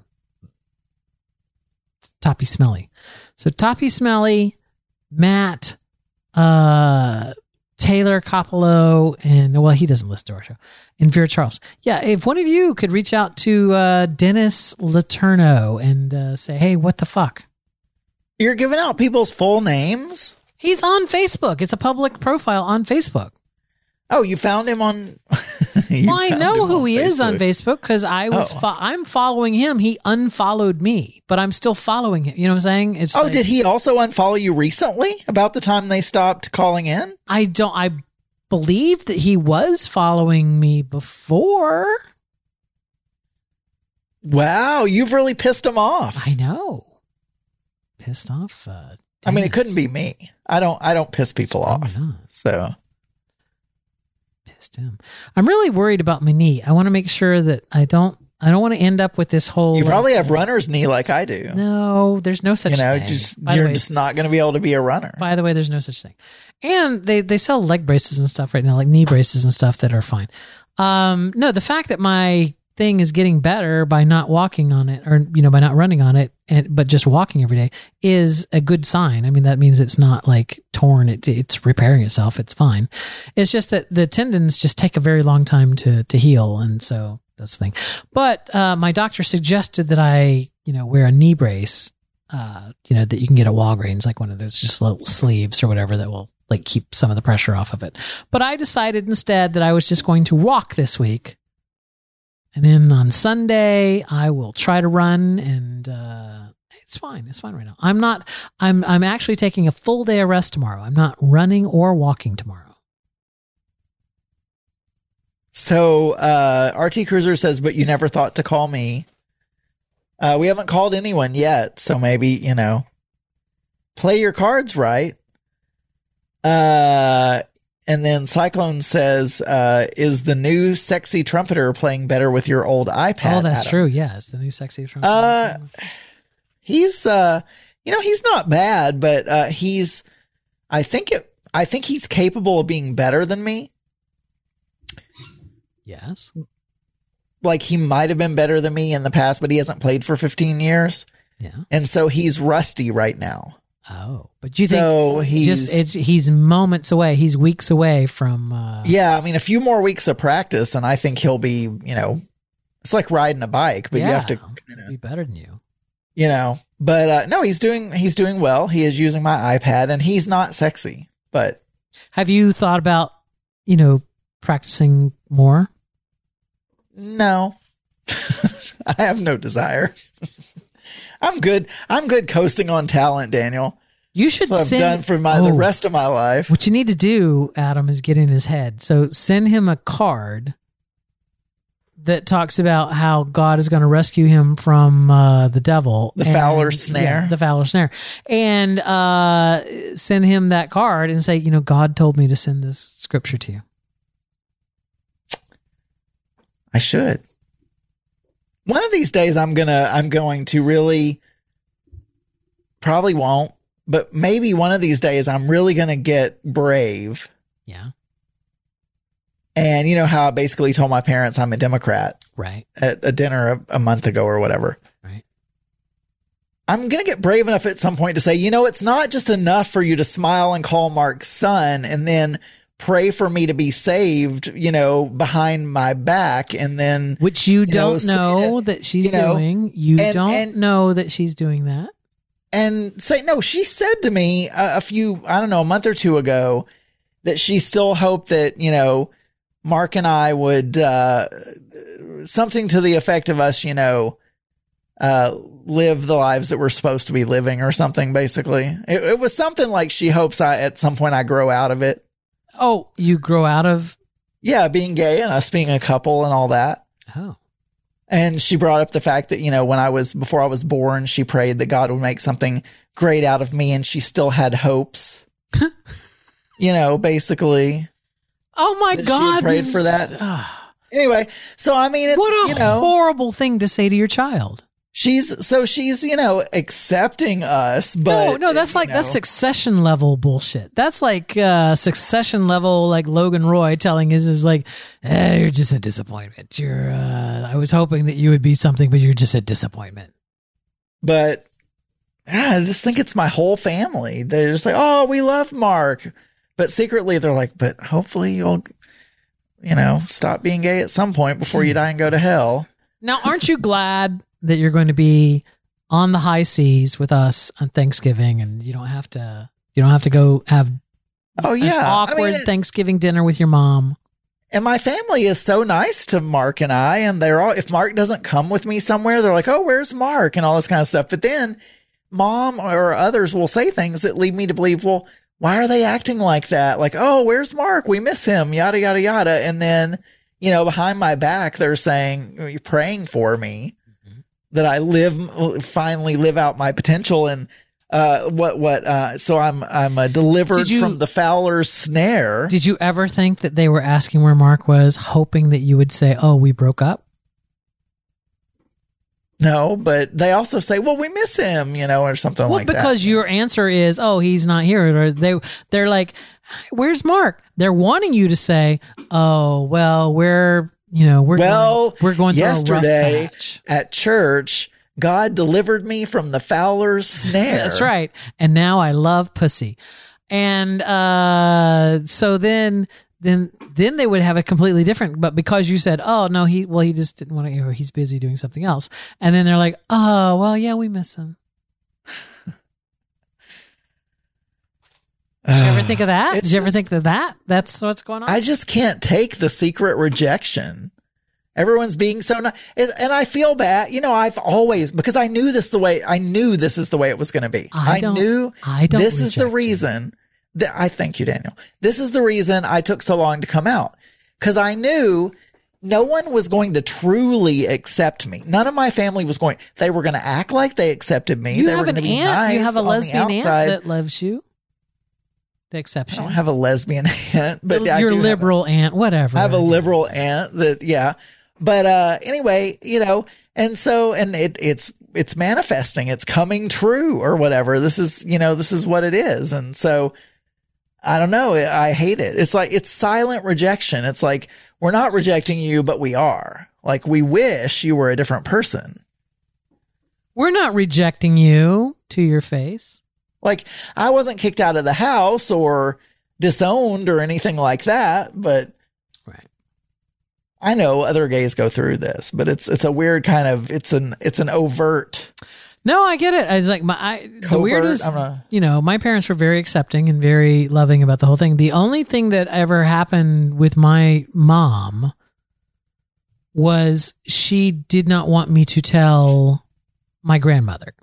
Toppy Smelly. So Toppy Smelly, Matt, Taylor Coppolo, and, well, he doesn't listen to our show, and Vera Charles. Yeah, if one of you could reach out to Dennis Letourneau and say, hey, what the fuck? You're giving out people's full names? He's on Facebook. It's a public profile on Facebook. Oh, you found him on... Well, I know who he is on Facebook because I'm following him. He unfollowed me, but I'm still following him. You know what I'm saying? It's did he also unfollow you recently about the time they stopped calling in? I believe that he was following me before. Wow, you've really pissed him off. I know. Pissed off. I mean, it couldn't be me. I don't piss people off. So pissed him. I'm really worried about my knee. I want to make sure that I don't want to end up with this whole. You probably have runner's knee like I do. No, there's no such thing. You're just not going to be able to be a runner. By the way, there's no such thing. And they sell leg braces and stuff right now, like knee braces and stuff that are fine. No, the fact that my thing is getting better by not walking on it, or by not running on it, but just walking every day is a good sign. I mean, that means it's not like torn; it's repairing itself. It's fine. It's just that the tendons just take a very long time to heal, and so that's the thing. But my doctor suggested that I wear a knee brace, that you can get at Walgreens, like one of those just little sleeves or whatever that will like keep some of the pressure off of it. But I decided instead that I was just going to walk this week. And then on Sunday, I will try to run, and it's fine. It's fine right now. I'm actually taking a full day of rest tomorrow. I'm not running or walking tomorrow. So RT Cruiser says, but you never thought to call me. We haven't called anyone yet, so maybe, play your cards right. And then Cyclone says, is the new sexy trumpeter playing better with your old iPad? Oh, that's Adam? True. Yeah, it's the new sexy trumpeter. He's he's not bad, but I think he's capable of being better than me. Yes. Like he might have been better than me in the past, but he hasn't played for 15 years. Yeah. And so he's rusty right now. Oh, but you think he's moments away. He's weeks away from. Yeah, I mean, a few more weeks of practice, and I think he'll be. It's like riding a bike, but you have to be better than you. But no, he's doing well. He is using my iPad, and he's not sexy. But have you thought about practicing more? No, I have no desire. I'm good coasting on talent, Daniel. You should That's what I've done for the rest of my life. What you need to do, Adam, is get in his head. So send him a card that talks about how God is going to rescue him from the devil. The Fowler's snare. Yeah, the Fowler's snare. And send him that card and say, God told me to send this scripture to you. I should. One of these days I'm going to really, probably won't, but maybe one of these days I'm really going to get brave. Yeah. And you know how I basically told my parents I'm a Democrat. Right. At a dinner a month ago or whatever. Right. I'm going to get brave enough at some point to say, it's not just enough for you to smile and call Mark's son and then pray for me to be saved, behind my back, and then which you don't know that she's doing. You don't know that she's doing that. And say no. She said to me a month or two ago that she still hoped that Mark and I would something to the effect of us, live the lives that we're supposed to be living, or something. Basically, it was something like she hopes at some point I grow out of it. Oh, you grow out of? Yeah, being gay and us being a couple and all that. Oh. And she brought up the fact that, before I was born, she prayed that God would make something great out of me, and she still had hopes. Basically. Oh my God. She prayed for that. Anyway, so I mean, it's what a horrible thing to say to your child. She's accepting us, but no, that's like that's Succession level bullshit. That's like Succession level, like Logan Roy telling his like, you're just a disappointment. I was hoping that you would be something, but you're just a disappointment. But I just think it's my whole family. They're just like, oh, we love Mark, but secretly they're like, but hopefully you'll, stop being gay at some point before you die and go to hell. Now, aren't you glad that you're going to be on the high seas with us on Thanksgiving, and you don't have to go have an awkward Thanksgiving dinner with your mom. And my family is so nice to Mark and I, and if Mark doesn't come with me somewhere, they're like, oh, where's Mark? And all this kind of stuff. But then Mom or others will say things that lead me to believe, well, why are they acting like that? Like, oh, where's Mark? We miss him, yada, yada, yada. And then, behind my back, they're saying, you're praying for me. That I finally live out my potential, and so I'm delivered from the fowler's snare. Did you ever think that they were asking where Mark was, hoping that you would say, "Oh, we broke up"? No, but they also say, "Well, we miss him," or something like that. Well, because your answer is, "Oh, he's not here," or they're like, "Where's Mark?" They're wanting you to say, "Oh, well, we're going through yesterday a rough patch at church. God delivered me from the fowler's snare." That's right. And now I love pussy. And so then they would have a completely different. But because you said, "Oh no, he just didn't want to," he's busy doing something else. And then they're like, "Oh well, yeah, we miss him." Did you ever think of that? Did you ever think of that? That's what's going on? I just can't take the secret rejection. Everyone's being so nice. And I feel bad. I've always, because I knew this is the way it was going to be. I knew this is the reason that I thank you, Daniel. This is the reason I took so long to come out. Because I knew no one was going to truly accept me. None of my family was they were going to act like they accepted me. You they have were an going to be aunt. nice. You have a lesbian aunt outside. that loves you. The exception. I don't have a lesbian aunt, but your liberal aunt, whatever. I have a liberal aunt that, yeah. But anyway, and so, and it's manifesting, it's coming true or whatever. This is what it is. And so I don't know. I hate it. It's like, it's silent rejection. It's like, we're not rejecting you, but we are. Like, we wish you were a different person. We're not rejecting you to your face. Like, I wasn't kicked out of the house or disowned or anything like that, but right. I know other gays go through this, but it's a weird kind of, it's an overt. No, I get it. I was like, the weirdest, my parents were very accepting and very loving about the whole thing. The only thing that ever happened with my mom was she did not want me to tell my grandmother.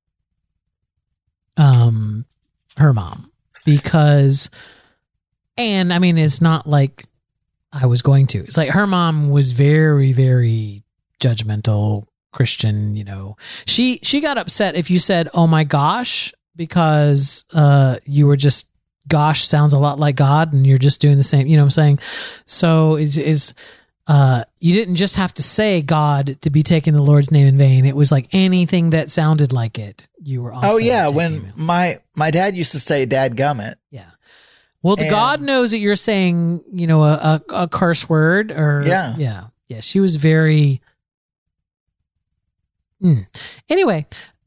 Her mom, because, and I mean, it's not like I was going to, it's like her mom was very, very judgmental Christian, she got upset if you said, "Oh my gosh," because, you were just, gosh sounds a lot like God and you're just doing the same, what I'm saying? So you didn't just have to say God to be taking the Lord's name in vain. It was like anything that sounded like it. You were also. Oh yeah. When my dad used to say dadgummit. Yeah. Well, God knows that you're saying, a curse word or. Yeah. Yeah. Yeah. She was very. Anyway,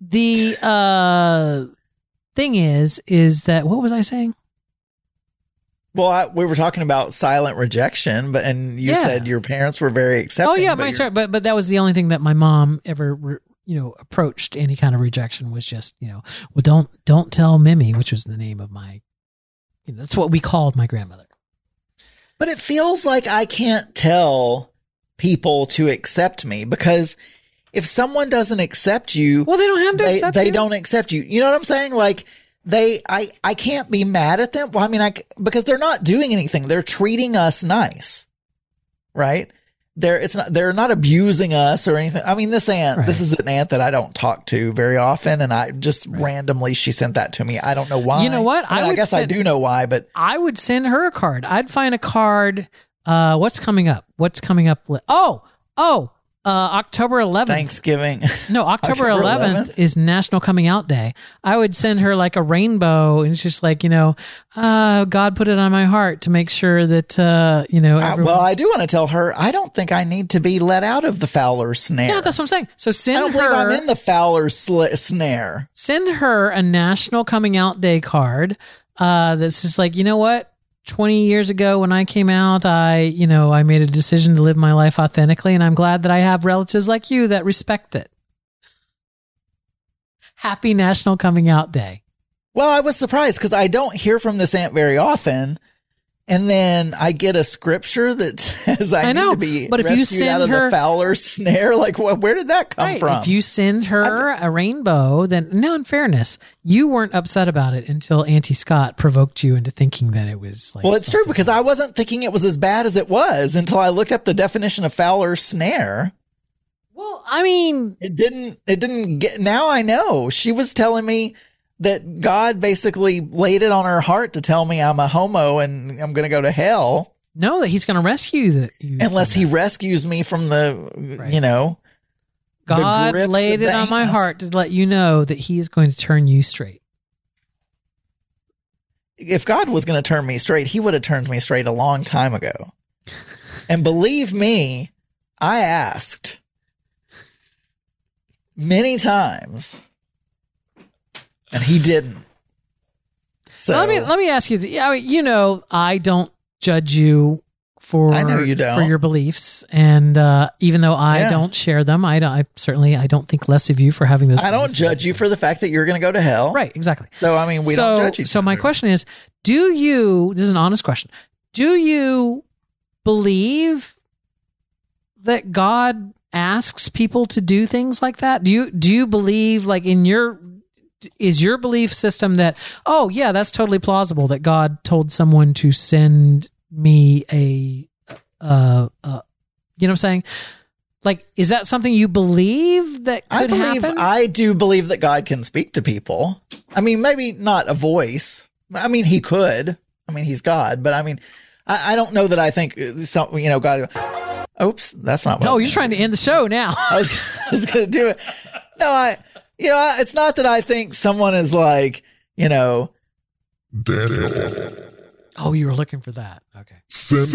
the thing is that, what was I saying? Well, we were talking about silent rejection, and you said your parents were very accepting. Oh yeah, sorry, but that was the only thing that my mom ever, approached any kind of rejection was just, well, don't tell Mimi, which was the name of my, that's what we called my grandmother. But it feels like I can't tell people to accept me, because if someone doesn't accept you, well, they don't have to accept you. They don't accept you. You know what I'm saying? Like, I can't be mad at them. Well, I mean, because they're not doing anything. They're treating us nice, right? They're not abusing us or anything. I mean, this is an aunt that I don't talk to very often, and I just randomly, she sent that to me. I don't know why. You know what? I guess I do know why, but I would send her a card. I'd find a card What's coming up? October 11th. Thanksgiving. No, October 11th is National Coming Out Day. I would send her like a rainbow, and it's just like, God put it on my heart to make sure that, everyone... Well, I do want to tell her, I don't think I need to be let out of the Fowler snare. Yeah, that's what I'm saying. So I don't believe I'm in the Fowler snare. Send her a National Coming Out Day card that's just like, you know what? 20 years ago when I came out, I made a decision to live my life authentically, and I'm glad that I have relatives like you that respect it. Happy National Coming Out Day. Well, I was surprised because I don't hear from this aunt very often. And then I get a scripture that says I need to be but if you rescued send out of her, the Fowler snare. Like, where did that come from? If you send her a rainbow, then no, in fairness, you weren't upset about it until Auntie Scott provoked you into thinking that it was like. Well, it's true because I wasn't thinking it was as bad as it was until I looked up the definition of Fowler snare. Well, I mean, it didn't get. Now I know. She was telling me that God basically laid it on her heart to tell me I'm a homo and I'm going to go to hell. No, that he's going to rescue you. Unless he rescues me from the, God laid it on my heart to let you know that he is going to turn you straight. If God was going to turn me straight, he would have turned me straight a long time ago. And believe me, I asked many times. And he didn't. So let me ask you. I don't judge you for. I know you don't. For your beliefs, and even though I don't share them, I don't think less of you for having those. I don't judge you for the fact that you're going to go to hell. Right. Exactly. So I mean, we don't judge each other. So my question is: do you? This is an honest question. Do you believe that God asks people to do things like that? Do you believe, like, is your belief system that, oh yeah, that's totally plausible that God told someone to send me you know what I'm saying? Like, is that something you believe that could happen? I do believe that God can speak to people. I mean, maybe not a voice. I mean, he could. I mean, he's God, but I mean, I don't know that I think God. Oops, that's not what. No, you're trying to end the show now. I was going to do it. No, it's not that I think someone is like, Daniel. Oh, you were looking for that. Okay. Send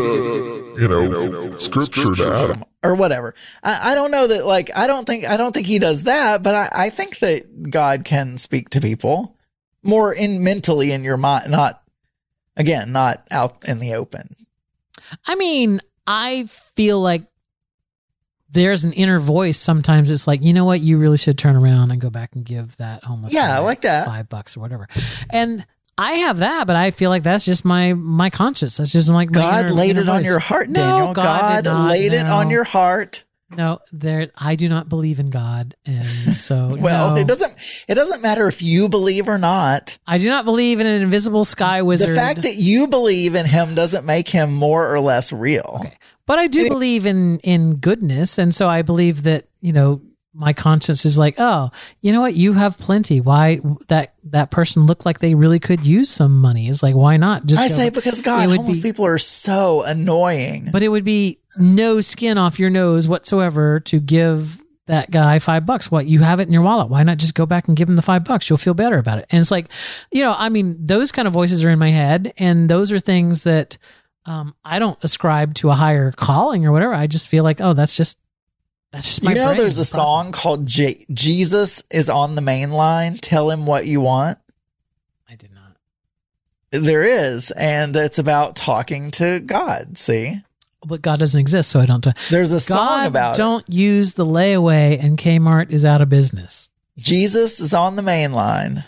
scripture to Adam or whatever. I don't know that. Like, I don't think he does that. But I think that God can speak to people more mentally in your mind, not out in the open. I mean, I feel like there's an inner voice. Sometimes it's like, you know what, you really should turn around and go back and give that homeless guy I like that $5 or whatever. And I have that, but I feel like that's just my conscience. That's just like God laid it on your heart, Daniel. No, God laid it on your heart. No, I do not believe in God, and so well, it doesn't matter if you believe or not. I do not believe in an invisible sky wizard. The fact that you believe in him doesn't make him more or less real. Okay. But I do believe in goodness, and so I believe that, my conscience is like, oh, you know what, you have plenty. Why that person looked like they really could use some money? It's like, why not? Because God, homeless people are so annoying. But it would be no skin off your nose whatsoever to give that guy $5. What, you have it in your wallet? Why not just go back and give him the $5? You'll feel better about it. And it's like, those kind of voices are in my head, and those are things that I don't ascribe to a higher calling or whatever. I just feel like, oh, that's just my brain. There's a song called Jesus is on the Main Line. Tell him what you want. I did not. There is, and it's about talking to God. See? But God doesn't exist, so I don't. There's a song about don't use the layaway, and Kmart is out of business. Jesus is on the main line.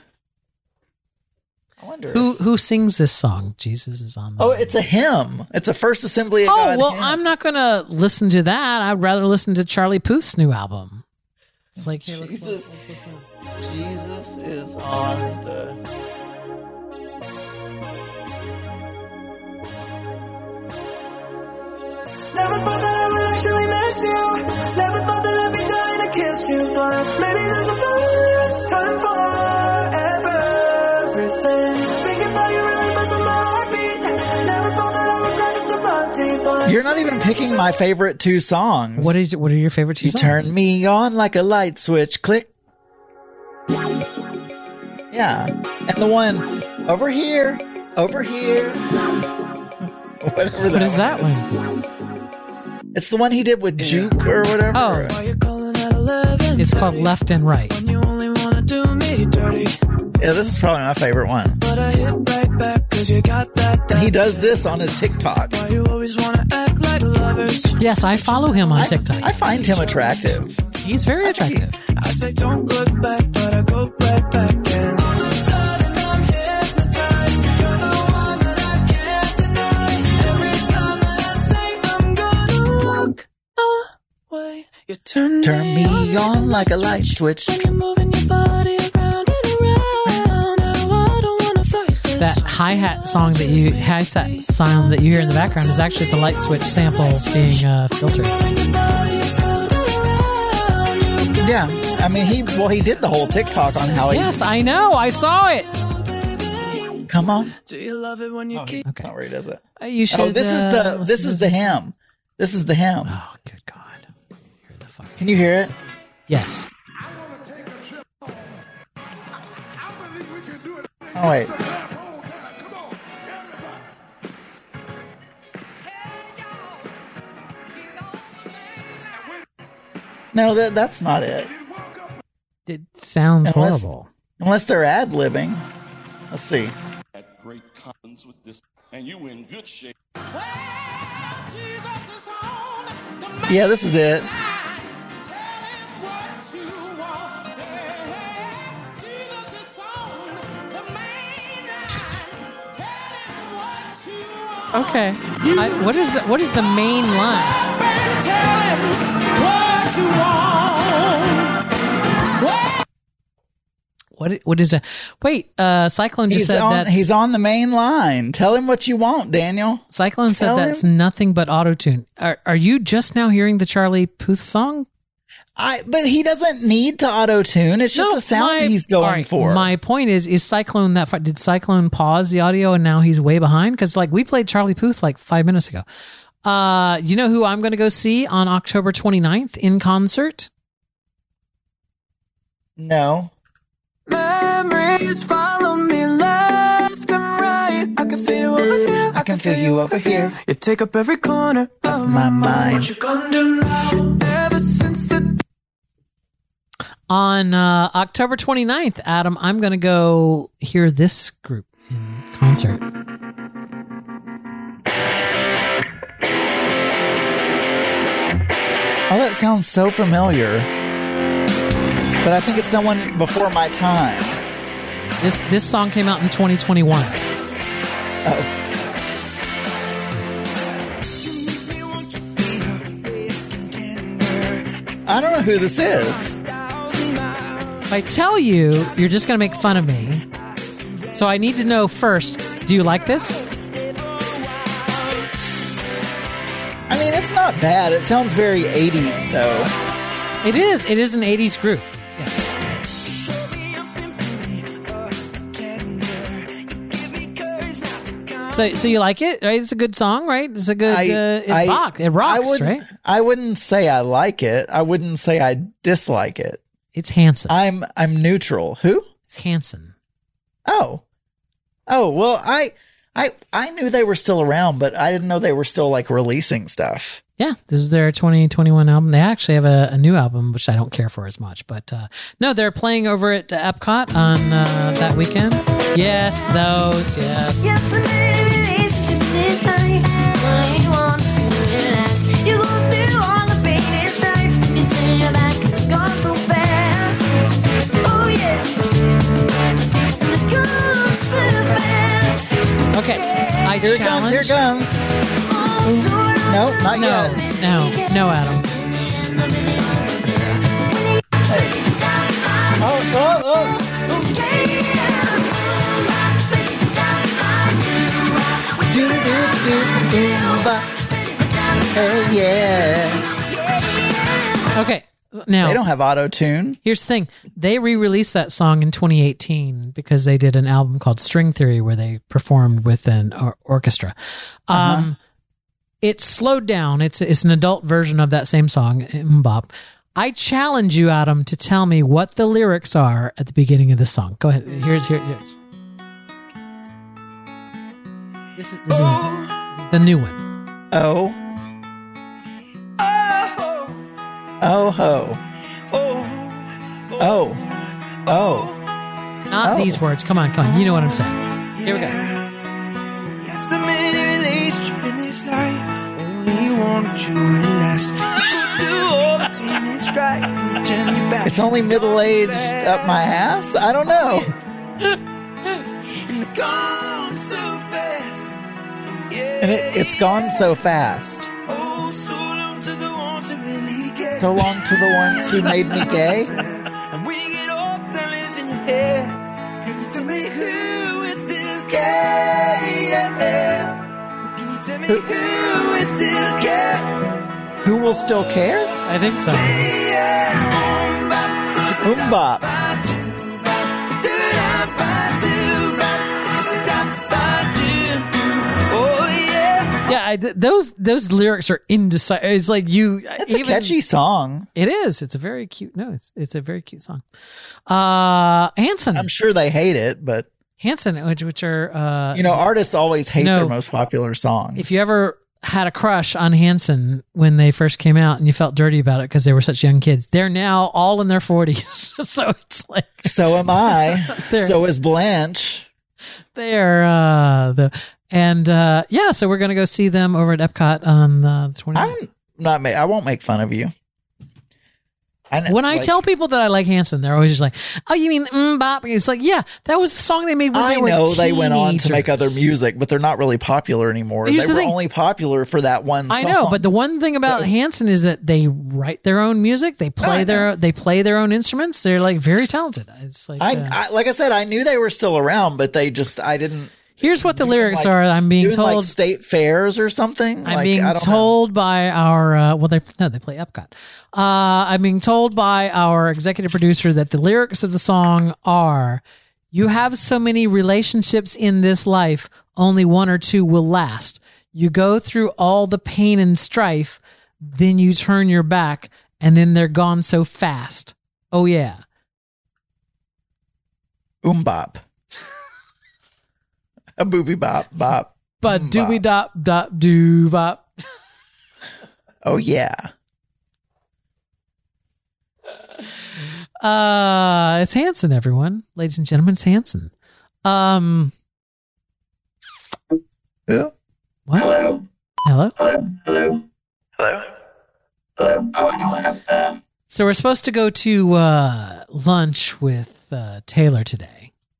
I wonder who sings this song. Jesus is on the main line. It's a hymn. It's a First Assembly of God hymn. I'm not going to listen to that. I'd rather listen to Charlie Puth's new album. It's like, hey, Jesus is on the... Never thought that I would actually miss you. Never thought that I'd be dying to kiss you. But maybe there's a first time for everything. Thinking about you really messes my heartbeat. Never thought that I would never so deep. You're not even picking my favorite two songs. What are your favorite two You songs? turn me on like a light switch. Click. Yeah. And the one over here. Whatever What is that one? It's the one he did with Juke or whatever. Oh. It's called Left and Right. Yeah, this is probably my favorite one. And he does this on his TikTok. Yes, I follow him on TikTok. I find him attractive. He's very attractive. I say don't look back, but I go right back. And all of a sudden I'm hypnotized. You're the one that I can't deny. Every time that I say I'm gonna walk away, you turn me on like a light switch. And you're moving your body around and around. Now I don't wanna fight this. That hi-hat sound that you hear in the background is actually the light switch sample being filtered. Yeah. I mean, he did the whole TikTok on how he... Yes, I know. I saw it. Come on. Do you love it when you keep... That's not where he does it. You should. Oh, this is the hymn. This is the hymn. Oh, good God. Can you hear it? Yes. Oh, wait. No, that's not it. It sounds horrible. Unless they're ad-libbing. Let's see. At great confidence with this, and you in good shape. Yeah, this is it. Okay. What is the main line? What is a wait? Cyclone just said that he's on the main line. Tell him what you want, Daniel. Cyclone said that's nothing but auto-tune. Are you just now hearing the Charlie Puth song? But he doesn't need to auto-tune. It's just a sound he's going for. My point is Cyclone that far? Did Cyclone pause the audio and now he's way behind? Because we played Charlie Puth 5 minutes ago. You know who I'm going to go see on October 29th in concert? No. Memories follow me left and right. I can feel you over here. I can feel you over here. You take up every corner of my mind. What you gonna do now? Ever since the On October 29th, Adam, I'm going to go hear this group in concert. Oh, that sounds so familiar. But I think it's someone before my time. This song came out in 2021. Oh. I don't know who this is. If I tell you, you're just going to make fun of me. So I need to know first, do you like this? I mean, it's not bad. It sounds very 80s, though. It is. It is an 80s group. Yes. So you like it, right? It's a good song, right? It's a good. It rocks, right? I wouldn't say I like it. I wouldn't say I dislike it. It's Hanson. I'm neutral. Who? It's Hanson. Oh. Well, I knew they were still around, but I didn't know they were still releasing stuff. Yeah, this is their 2021 album. They actually have a new album, which I don't care for as much. But no, they're playing over at Epcot on that weekend. Yes, those, yes. Yes, I made a relationship this life. I want to relax. You go through all the pain and strife. You turn your back, it's gone so fast. Oh yeah. And it goes so fast. Okay, Here it comes. No, not yet. No, Adam. Oh. Hey, yeah. Okay, now they don't have auto-tune. Here's the thing. They re-released that song in 2018 because they did an album called String Theory where they performed with an orchestra. It's slowed down. It's an adult version of that same song, Mbop. I challenge you, Adam, to tell me what the lyrics are at the beginning of the song. Go ahead. Here's. This is the new one. Oh ho. Not these words. Come on. You know what I'm saying. Here we go. So many relationships in this life, only one truly last. You could do all the payments right and turn me back. It's only middle-aged up my ass? I don't know. And the gone so fast. Yeah. And it's gone so fast. Oh, so long to the ones who really care. So long to the ones who made me gay. And when you get old, still is in your head. Can you tell me who is still care? Can you tell me who is still care? Who will still care? I think so. Mbop. Yeah, those lyrics are indecisive. It's like you. It's a catchy song. It is. It's a very cute. No, it's a very cute song. Hanson. I'm sure they hate it, but Hanson, which are artists always hate their most popular songs. If you ever had a crush on Hanson when they first came out and you felt dirty about it because they were such young kids, they're now all in their 40s. So it's like, so am I. So is Blanche. They're so we're gonna go see them over at Epcot on the 29th. I won't make fun of you. When I tell people that I like Hanson, they're always just like, "Oh, you mean Mbop?" It's like, yeah, that was a song they made when they were teenagers. They went on to make other music, but they're not really popular anymore. They were only popular for that one song. I know, but the one thing about Hanson is that they write their own music. They play their own instruments. They're like very talented. It's like like I said, I knew they were still around, but I didn't. Here's what the lyrics are. I'm being told, like state fairs or something. I'm being told by our they play Epcot. I'm being told by our executive producer that the lyrics of the song are, "You have so many relationships in this life, only one or two will last. You go through all the pain and strife, then you turn your back, and then they're gone so fast. Oh yeah." Mbop. A booby bop bop. But dooby dop dop doo bop. Oh yeah. It's Hanson, everyone. Ladies and gentlemen, it's Hanson. Who? What? Hello. Hello? Hello. So we're supposed to go to lunch with Taylor today.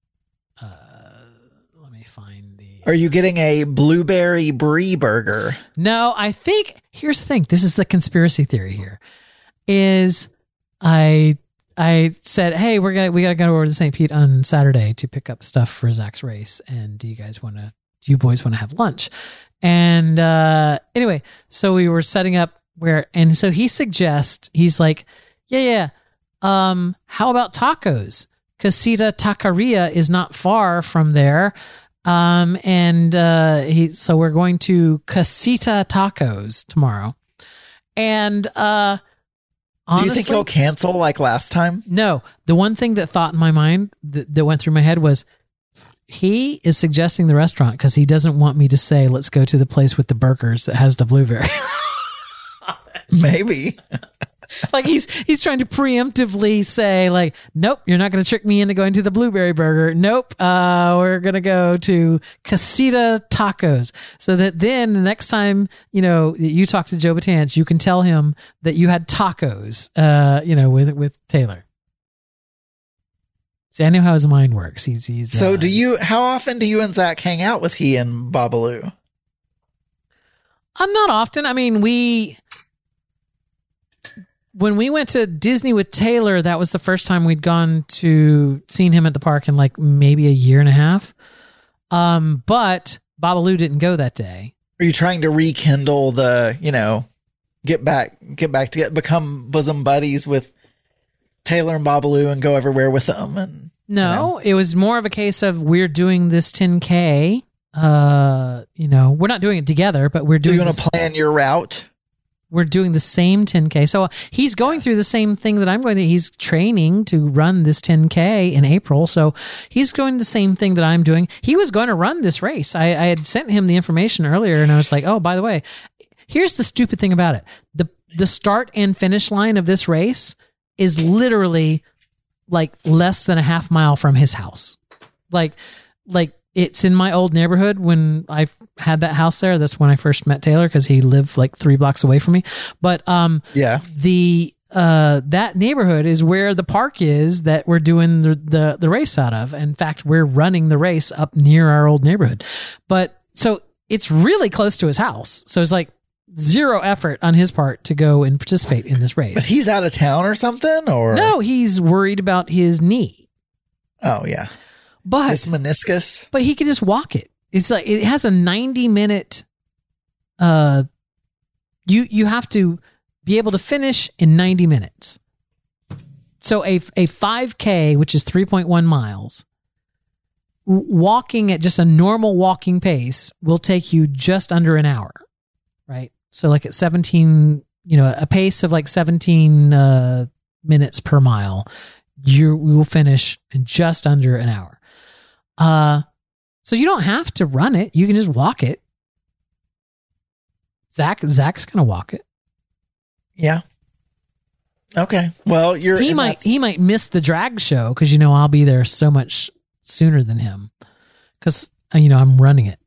Are you getting a blueberry brie burger? No, I think here's the thing. This is the conspiracy theory here. Is I said, hey, we gotta go over to St. Pete on Saturday to pick up stuff for Zach's race, and do you boys want to have lunch? And anyway, so we were setting up and so he suggests, he's like, yeah. How about tacos? Casita Taqueria is not far from there. So we're going to Casita Tacos tomorrow. And honestly, do you think he'll cancel like last time? No. The one thing that thought in my mind that went through my head was, he is suggesting the restaurant because he doesn't want me to say, let's go to the place with the burgers that has the blueberry. Maybe. Like he's trying to preemptively say, like, nope, you're not going to trick me into going to the blueberry burger. Nope, we're going to go to Casita Tacos, so that then the next time you talk to Joe Batanz, you can tell him that you had tacos, with Taylor. See, I know how his mind works. He's so. How often do you and Zach hang out with he and Babalu? Not often. I mean, when we went to Disney with Taylor, that was the first time we'd seen him at the park in like maybe a year and a half. But Babalu didn't go that day. Are you trying to rekindle the, become bosom buddies with Taylor and Babalu and go everywhere with them? And no, it was more of a case of we're doing this 10K we're not doing it together, but we're So doing you want to plan your route? we're doing the same 10K. So he's going through the same thing that I'm going through. He's training to run this 10K in April. So he's going the same thing that I'm doing. He was going to run this race. I had sent him the information earlier and I was like, oh, by the way, here's the stupid thing about it. The start and finish line of this race is literally like less than a half mile from his house. Like it's in my old neighborhood when I had that house there. That's when I first met Taylor because he lived like 3 blocks away from me. But that neighborhood is where the park is that we're doing the race out of. In fact, we're running the race up near our old neighborhood. But so it's really close to his house. So it's like zero effort on his part to go and participate in this race. But he's out of town or something? Or no, he's worried about his knee. Oh, yeah. But his meniscus. But he can just walk it. It's like it has a 90-minute. You have to be able to finish in 90 minutes. So a 5K, which is 3.1 miles, walking at just a normal walking pace will take you just under an hour, right? So like at 17, a pace of like 17 minutes per mile, we will finish in just under an hour. So you don't have to run it. You can just walk it. Zach's going to walk it. Yeah. Okay. Well, he might miss the drag show because, I'll be there so much sooner than him because, I'm running it.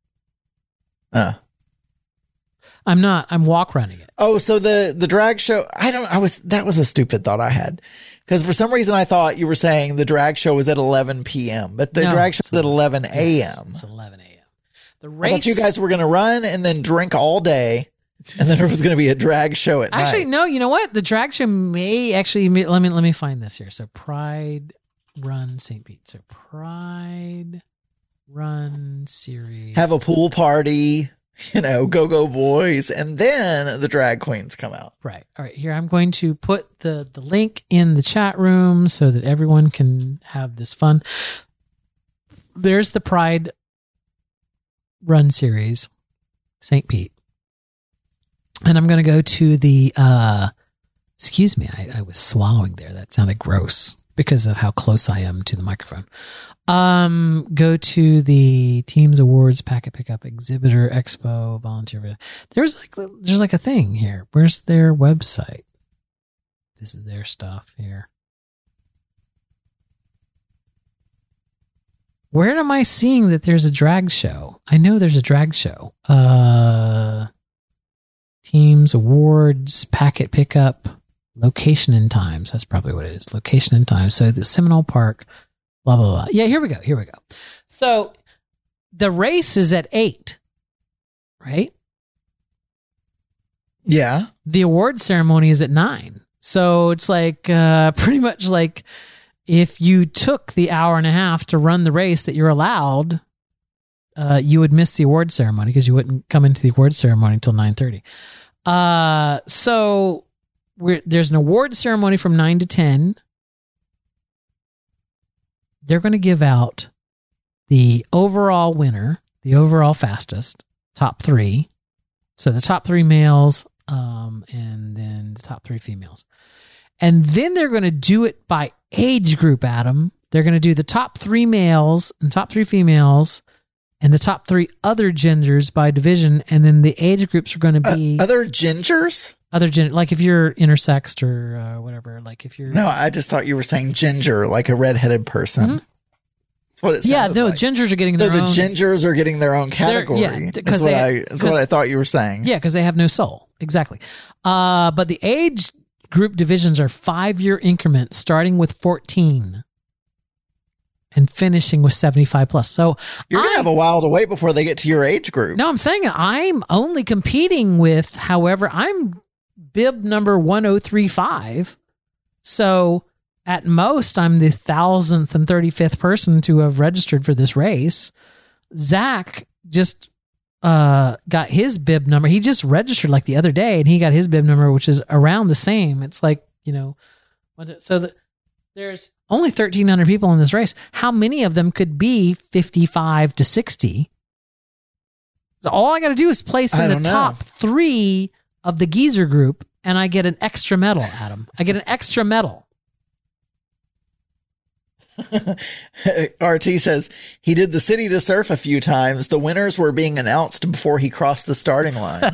I'm walk running it. Oh, so the drag show, that was a stupid thought I had. Because for some reason I thought you were saying the drag show was at 11 p.m., but the drag show is at 11 a.m. It's 11 a.m. The I thought you guys were going to run and then drink all day, and then there was going to be a drag show at night. Actually, no, you know what? The drag show may actually, let me find this here. So Pride Run St. Pete. So Pride Run Series. Have a pool party. Go boys, and then the drag queens come out. Right. All right. Here, I'm going to put the link in the chat room so that everyone can have this fun. There's the Pride Run Series, St. Pete. And I'm going to go to the, excuse me, I was swallowing there. That sounded gross because of how close I am to the microphone. Go to the Teams Awards, Packet Pickup, Exhibitor, Expo, Volunteer. There's like a thing here. Where's their website? This is their stuff here. Where am I seeing that there's a drag show? I know there's a drag show. Teams Awards, Packet Pickup, Location and Times. That's probably what it is. Location and Times. So the Seminole Park. Blah, blah, blah. Yeah, here we go. So the race is at 8, right? Yeah. The award ceremony is at 9. So it's like pretty much like if you took the hour and a half to run the race that you're allowed, you would miss the award ceremony because you wouldn't come into the award ceremony until 9:30. So there's an award ceremony from 9 to 10. They're going to give out the overall winner, the overall fastest, top 3. So the top 3 males, and then the top 3 females. And then they're going to do it by age group, Adam. They're going to do the top 3 males and top 3 females and the top 3 other genders by division. And then the age groups are going to be... other gingers? Other gender, like if you're intersexed or whatever, like if you're... No, I just thought you were saying ginger, like a redheaded person. Mm-hmm. That's what it sounded like. Gingers are getting their own... The gingers are getting their own category. That's what I thought you were saying. Yeah, because they have no soul. Exactly. But the age group divisions are 5-year increments, starting with 14 and finishing with 75 plus. So you're going to have a while to wait before they get to your age group. No, I'm saying I'm only competing with, however, I'm bib number 1035. So at most, I'm the 1,000th and 35th person to have registered for this race. Zach just got his bib number. He just registered like the other day, and he got his bib number, which is around the same. It's like, so there's only 1,300 people in this race. How many of them could be 55 to 60 So all I got to do is place in the top 3 of the geezer group, and I get an extra medal, Adam. I get an extra medal. RT says he did the City to Surf a few times. The winners were being announced before he crossed the starting line.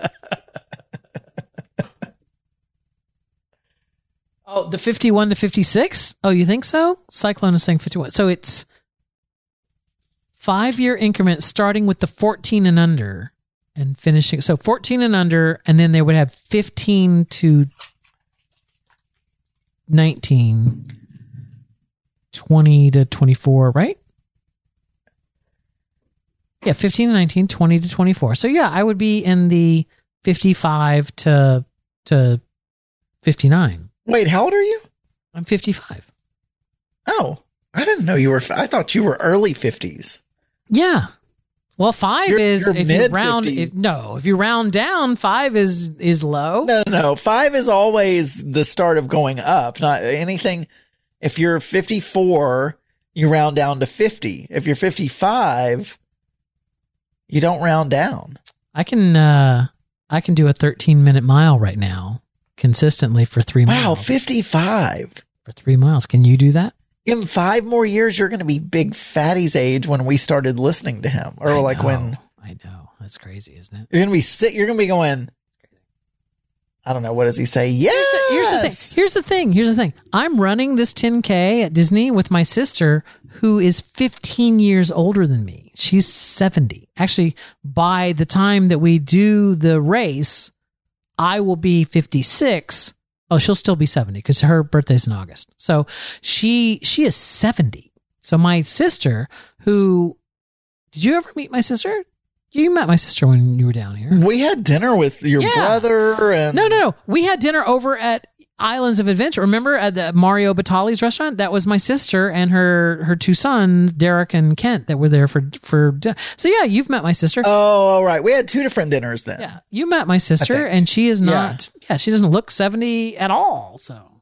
Oh, the 51 to 56? Oh, you think so? Cyclone is saying 51. So it's 5-year increments starting with the 14 and under and finishing. So 14 and under, and then they would have 15 to 19, 20 to 24, right? Yeah, 15 to 19, 20 to 24. So yeah, I would be in the 55 to 59. Wait, how old are you? I'm 55. Oh, I didn't know you were. I thought you were early 50s. Yeah. Well, 5 is you're if you mid round. 50s. If you round down, 5 is low. No. 5 is always the start of going up. Not anything. If you're 54, you round down to 50. If you're 55, you don't round down. I can do a 13-minute mile right now consistently for 3 miles. Wow, 55 for 3 miles. Can you do that? In 5 more years, you're going to be Big Fatty's age when we started listening to him, or I know that's crazy, isn't it? You're going to be sick. You're going to be going. I don't know. What does he say? Yes. Here's the thing. I'm running this 10K at Disney with my sister, who is 15 years older than me. She's 70. Actually, by the time that we do the race, I will be 56. Oh, she'll still be 70 because her birthday's in August. So she is 70. So my sister, who, did you ever meet my sister? You met my sister when you were down here. We had dinner with your brother. And No. We had dinner over at Islands of Adventure. Remember at the Mario Batali's restaurant? That was my sister and her 2 sons, Derek and Kent, that were there for dinner. So yeah, you've met my sister. Oh, all right. We had 2 different dinners then. Yeah, you met my sister, and she is not. Yeah, she doesn't look 70 at all. So,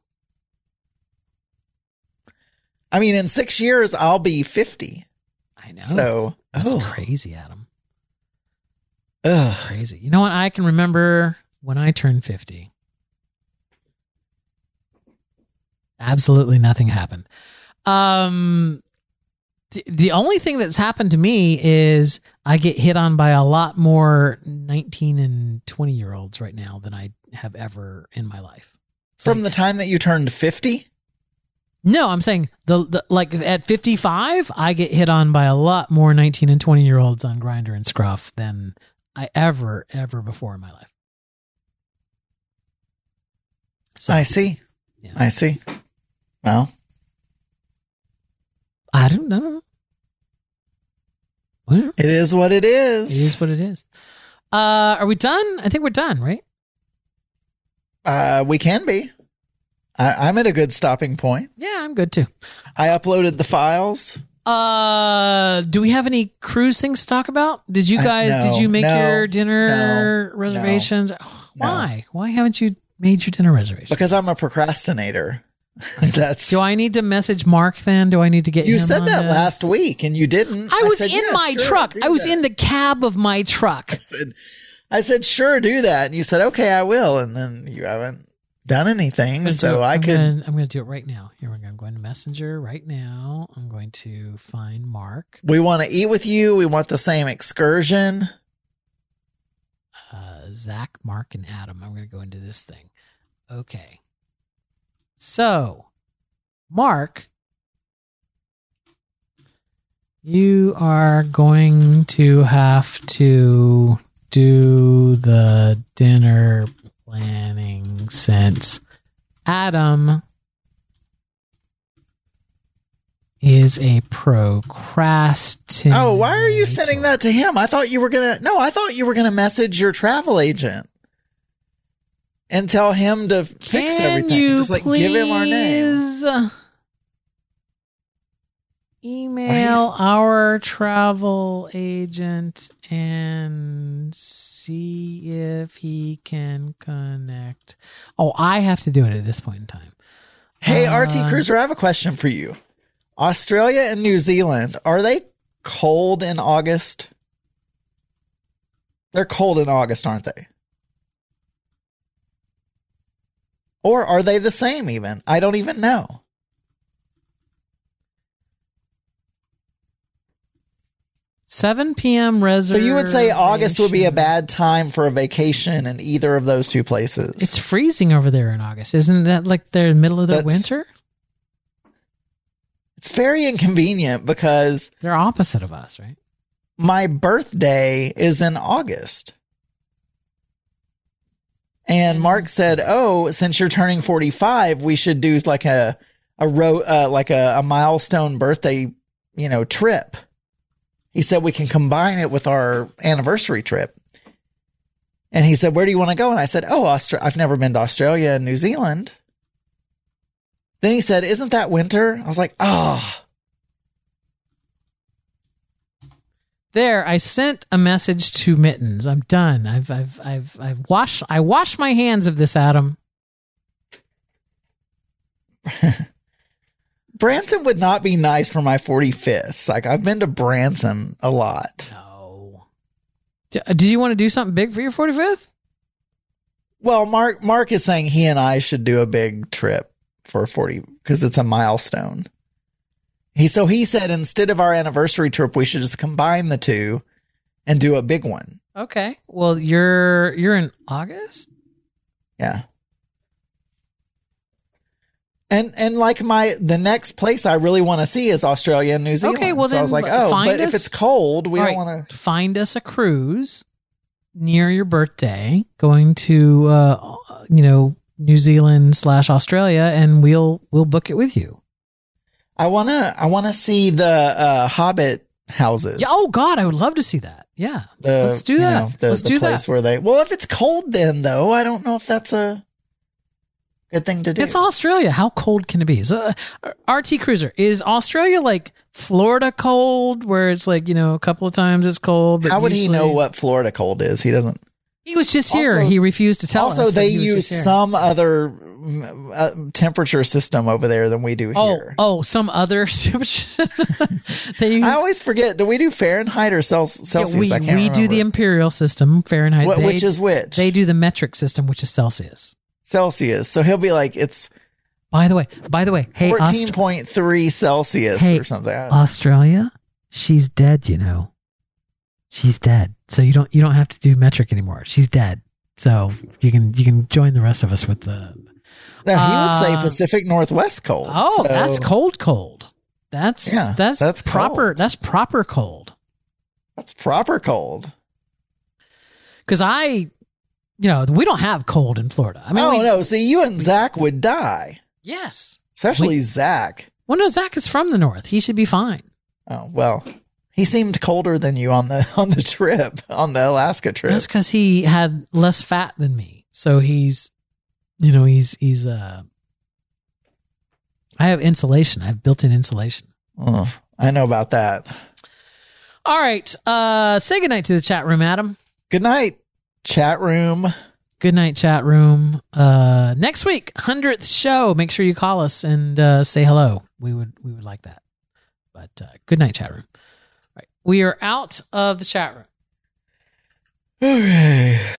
I mean, in 6 years, I'll be 50. I know. So that's crazy, Adam. That's crazy. You know what? I can remember when I turned 50. Absolutely nothing happened. The only thing that's happened to me is I get hit on by a lot more 19 and 20-year-olds right now than I have ever in my life. From the time that you turned 50? No, I'm saying the like at 55, I get hit on by a lot more 19 and 20-year-olds on Grindr and Scruff than I ever before in my life. So, I see. Yeah. I see. Well, I don't know. Well, it is what it is. It is what it is. Are we done? I think we're done, right? We can be. I'm at a good stopping point. Yeah, I'm good too. I uploaded the files. Do we have any cruise things to talk about? Did you guys, did you make your dinner reservations? Why? Why haven't you made your dinner reservations? Because I'm a procrastinator. Do I need to message Mark then? Do I need to get you him said on that this? last week and you didn't. I was in my truck. I was in the cab of my truck. I said, sure, do that. And you said, okay, I will. And then you haven't done anything. So I'm going to do it right now. Here we go. I'm going to Messenger right now. I'm going to find Mark. We want to eat with you. We want the same excursion. Zach, Mark, and Adam. I'm going to go into this thing. Okay. So, Mark, you are going to have to do the dinner planning since Adam is a procrastinator. Oh, why are you sending that to him? I thought you were going to message your travel agent and tell him to fix everything. Just give him our name. Email our travel agent and see if he can connect. Oh, I have to do it at this point in time. Hey, RT Cruiser, I have a question for you. Australia and New Zealand, are they cold in August? They're cold in August, aren't they? Or are they the same even? I don't even know. $7 p.m. reservation. So you would say August would be a bad time for a vacation in either of those two places. It's freezing over there in August. Isn't that like the middle of their winter? It's very inconvenient because they're opposite of us, right? My birthday is in August. And Mark said, "Oh, since you're turning 45, we should do like a milestone birthday, trip." He said we can combine it with our anniversary trip. And he said, "Where do you want to go?" And I said, "Oh, I've never been to Australia and New Zealand." Then he said, "Isn't that winter?" I was like, "Oh." There, I sent a message to Mittens. I'm done. I've washed my hands of this, Adam. Branson would not be nice for my 45th. Like, I've been to Branson a lot. No. Did you want to do something big for your 45th? Well, Mark is saying he and I should do a big trip for 40 because it's a milestone. He said instead of our anniversary trip, we should just combine the two and do a big one. Okay. Well, you're in August? Yeah. And like the next place I really want to see is Australia and New Zealand. Okay, well so then I was like, if it's cold, we don't want to find us a cruise near your birthday, going to New Zealand / Australia, and we'll book it with you. I wanna see the Hobbit houses. Yeah, oh God, I would love to see that. Yeah, let's do that. Let's do place that. where they. Well, if it's cold, then though, I don't know if that's a good thing to do. It's Australia. How cold can it be? So, RT Cruiser, is Australia like Florida cold, where it's like a couple of times it's cold? But how would he know what Florida cold is? He doesn't. He was just here. He refused to tell us. Also, they use some other temperature system over there than we do here. Oh, some other temperature. I always forget. Do we do Fahrenheit or Celsius? I can't remember. We do the imperial system, Fahrenheit. Which is which? They do the metric system, which is Celsius. Celsius. So he'll be like, it's. By the way, hey, 14.3 Celsius or something. Australia, she's dead. She's dead. So you don't have to do metric anymore. She's dead. So you can join the rest of us with the. Now he would say Pacific Northwest cold. Oh, so. That's cold. That's proper. Cold. That's proper cold. That's proper cold. Because we don't have cold in Florida. I mean, no. See, you and Zach would die. Yes, especially Zach. Well, no, Zach is from the north. He should be fine. Oh well. He seemed colder than you on the trip, on the Alaska trip. That's because he had less fat than me. So he's I have insulation. I have built-in insulation. Oh, I know about that. All right. Say goodnight to the chat room, Adam. Good night, chat room. Good night, chat room. Next week, 100th show. Make sure you call us and say hello. We would like that. But good night, chat room. Right. We are out of the chat room. Okay.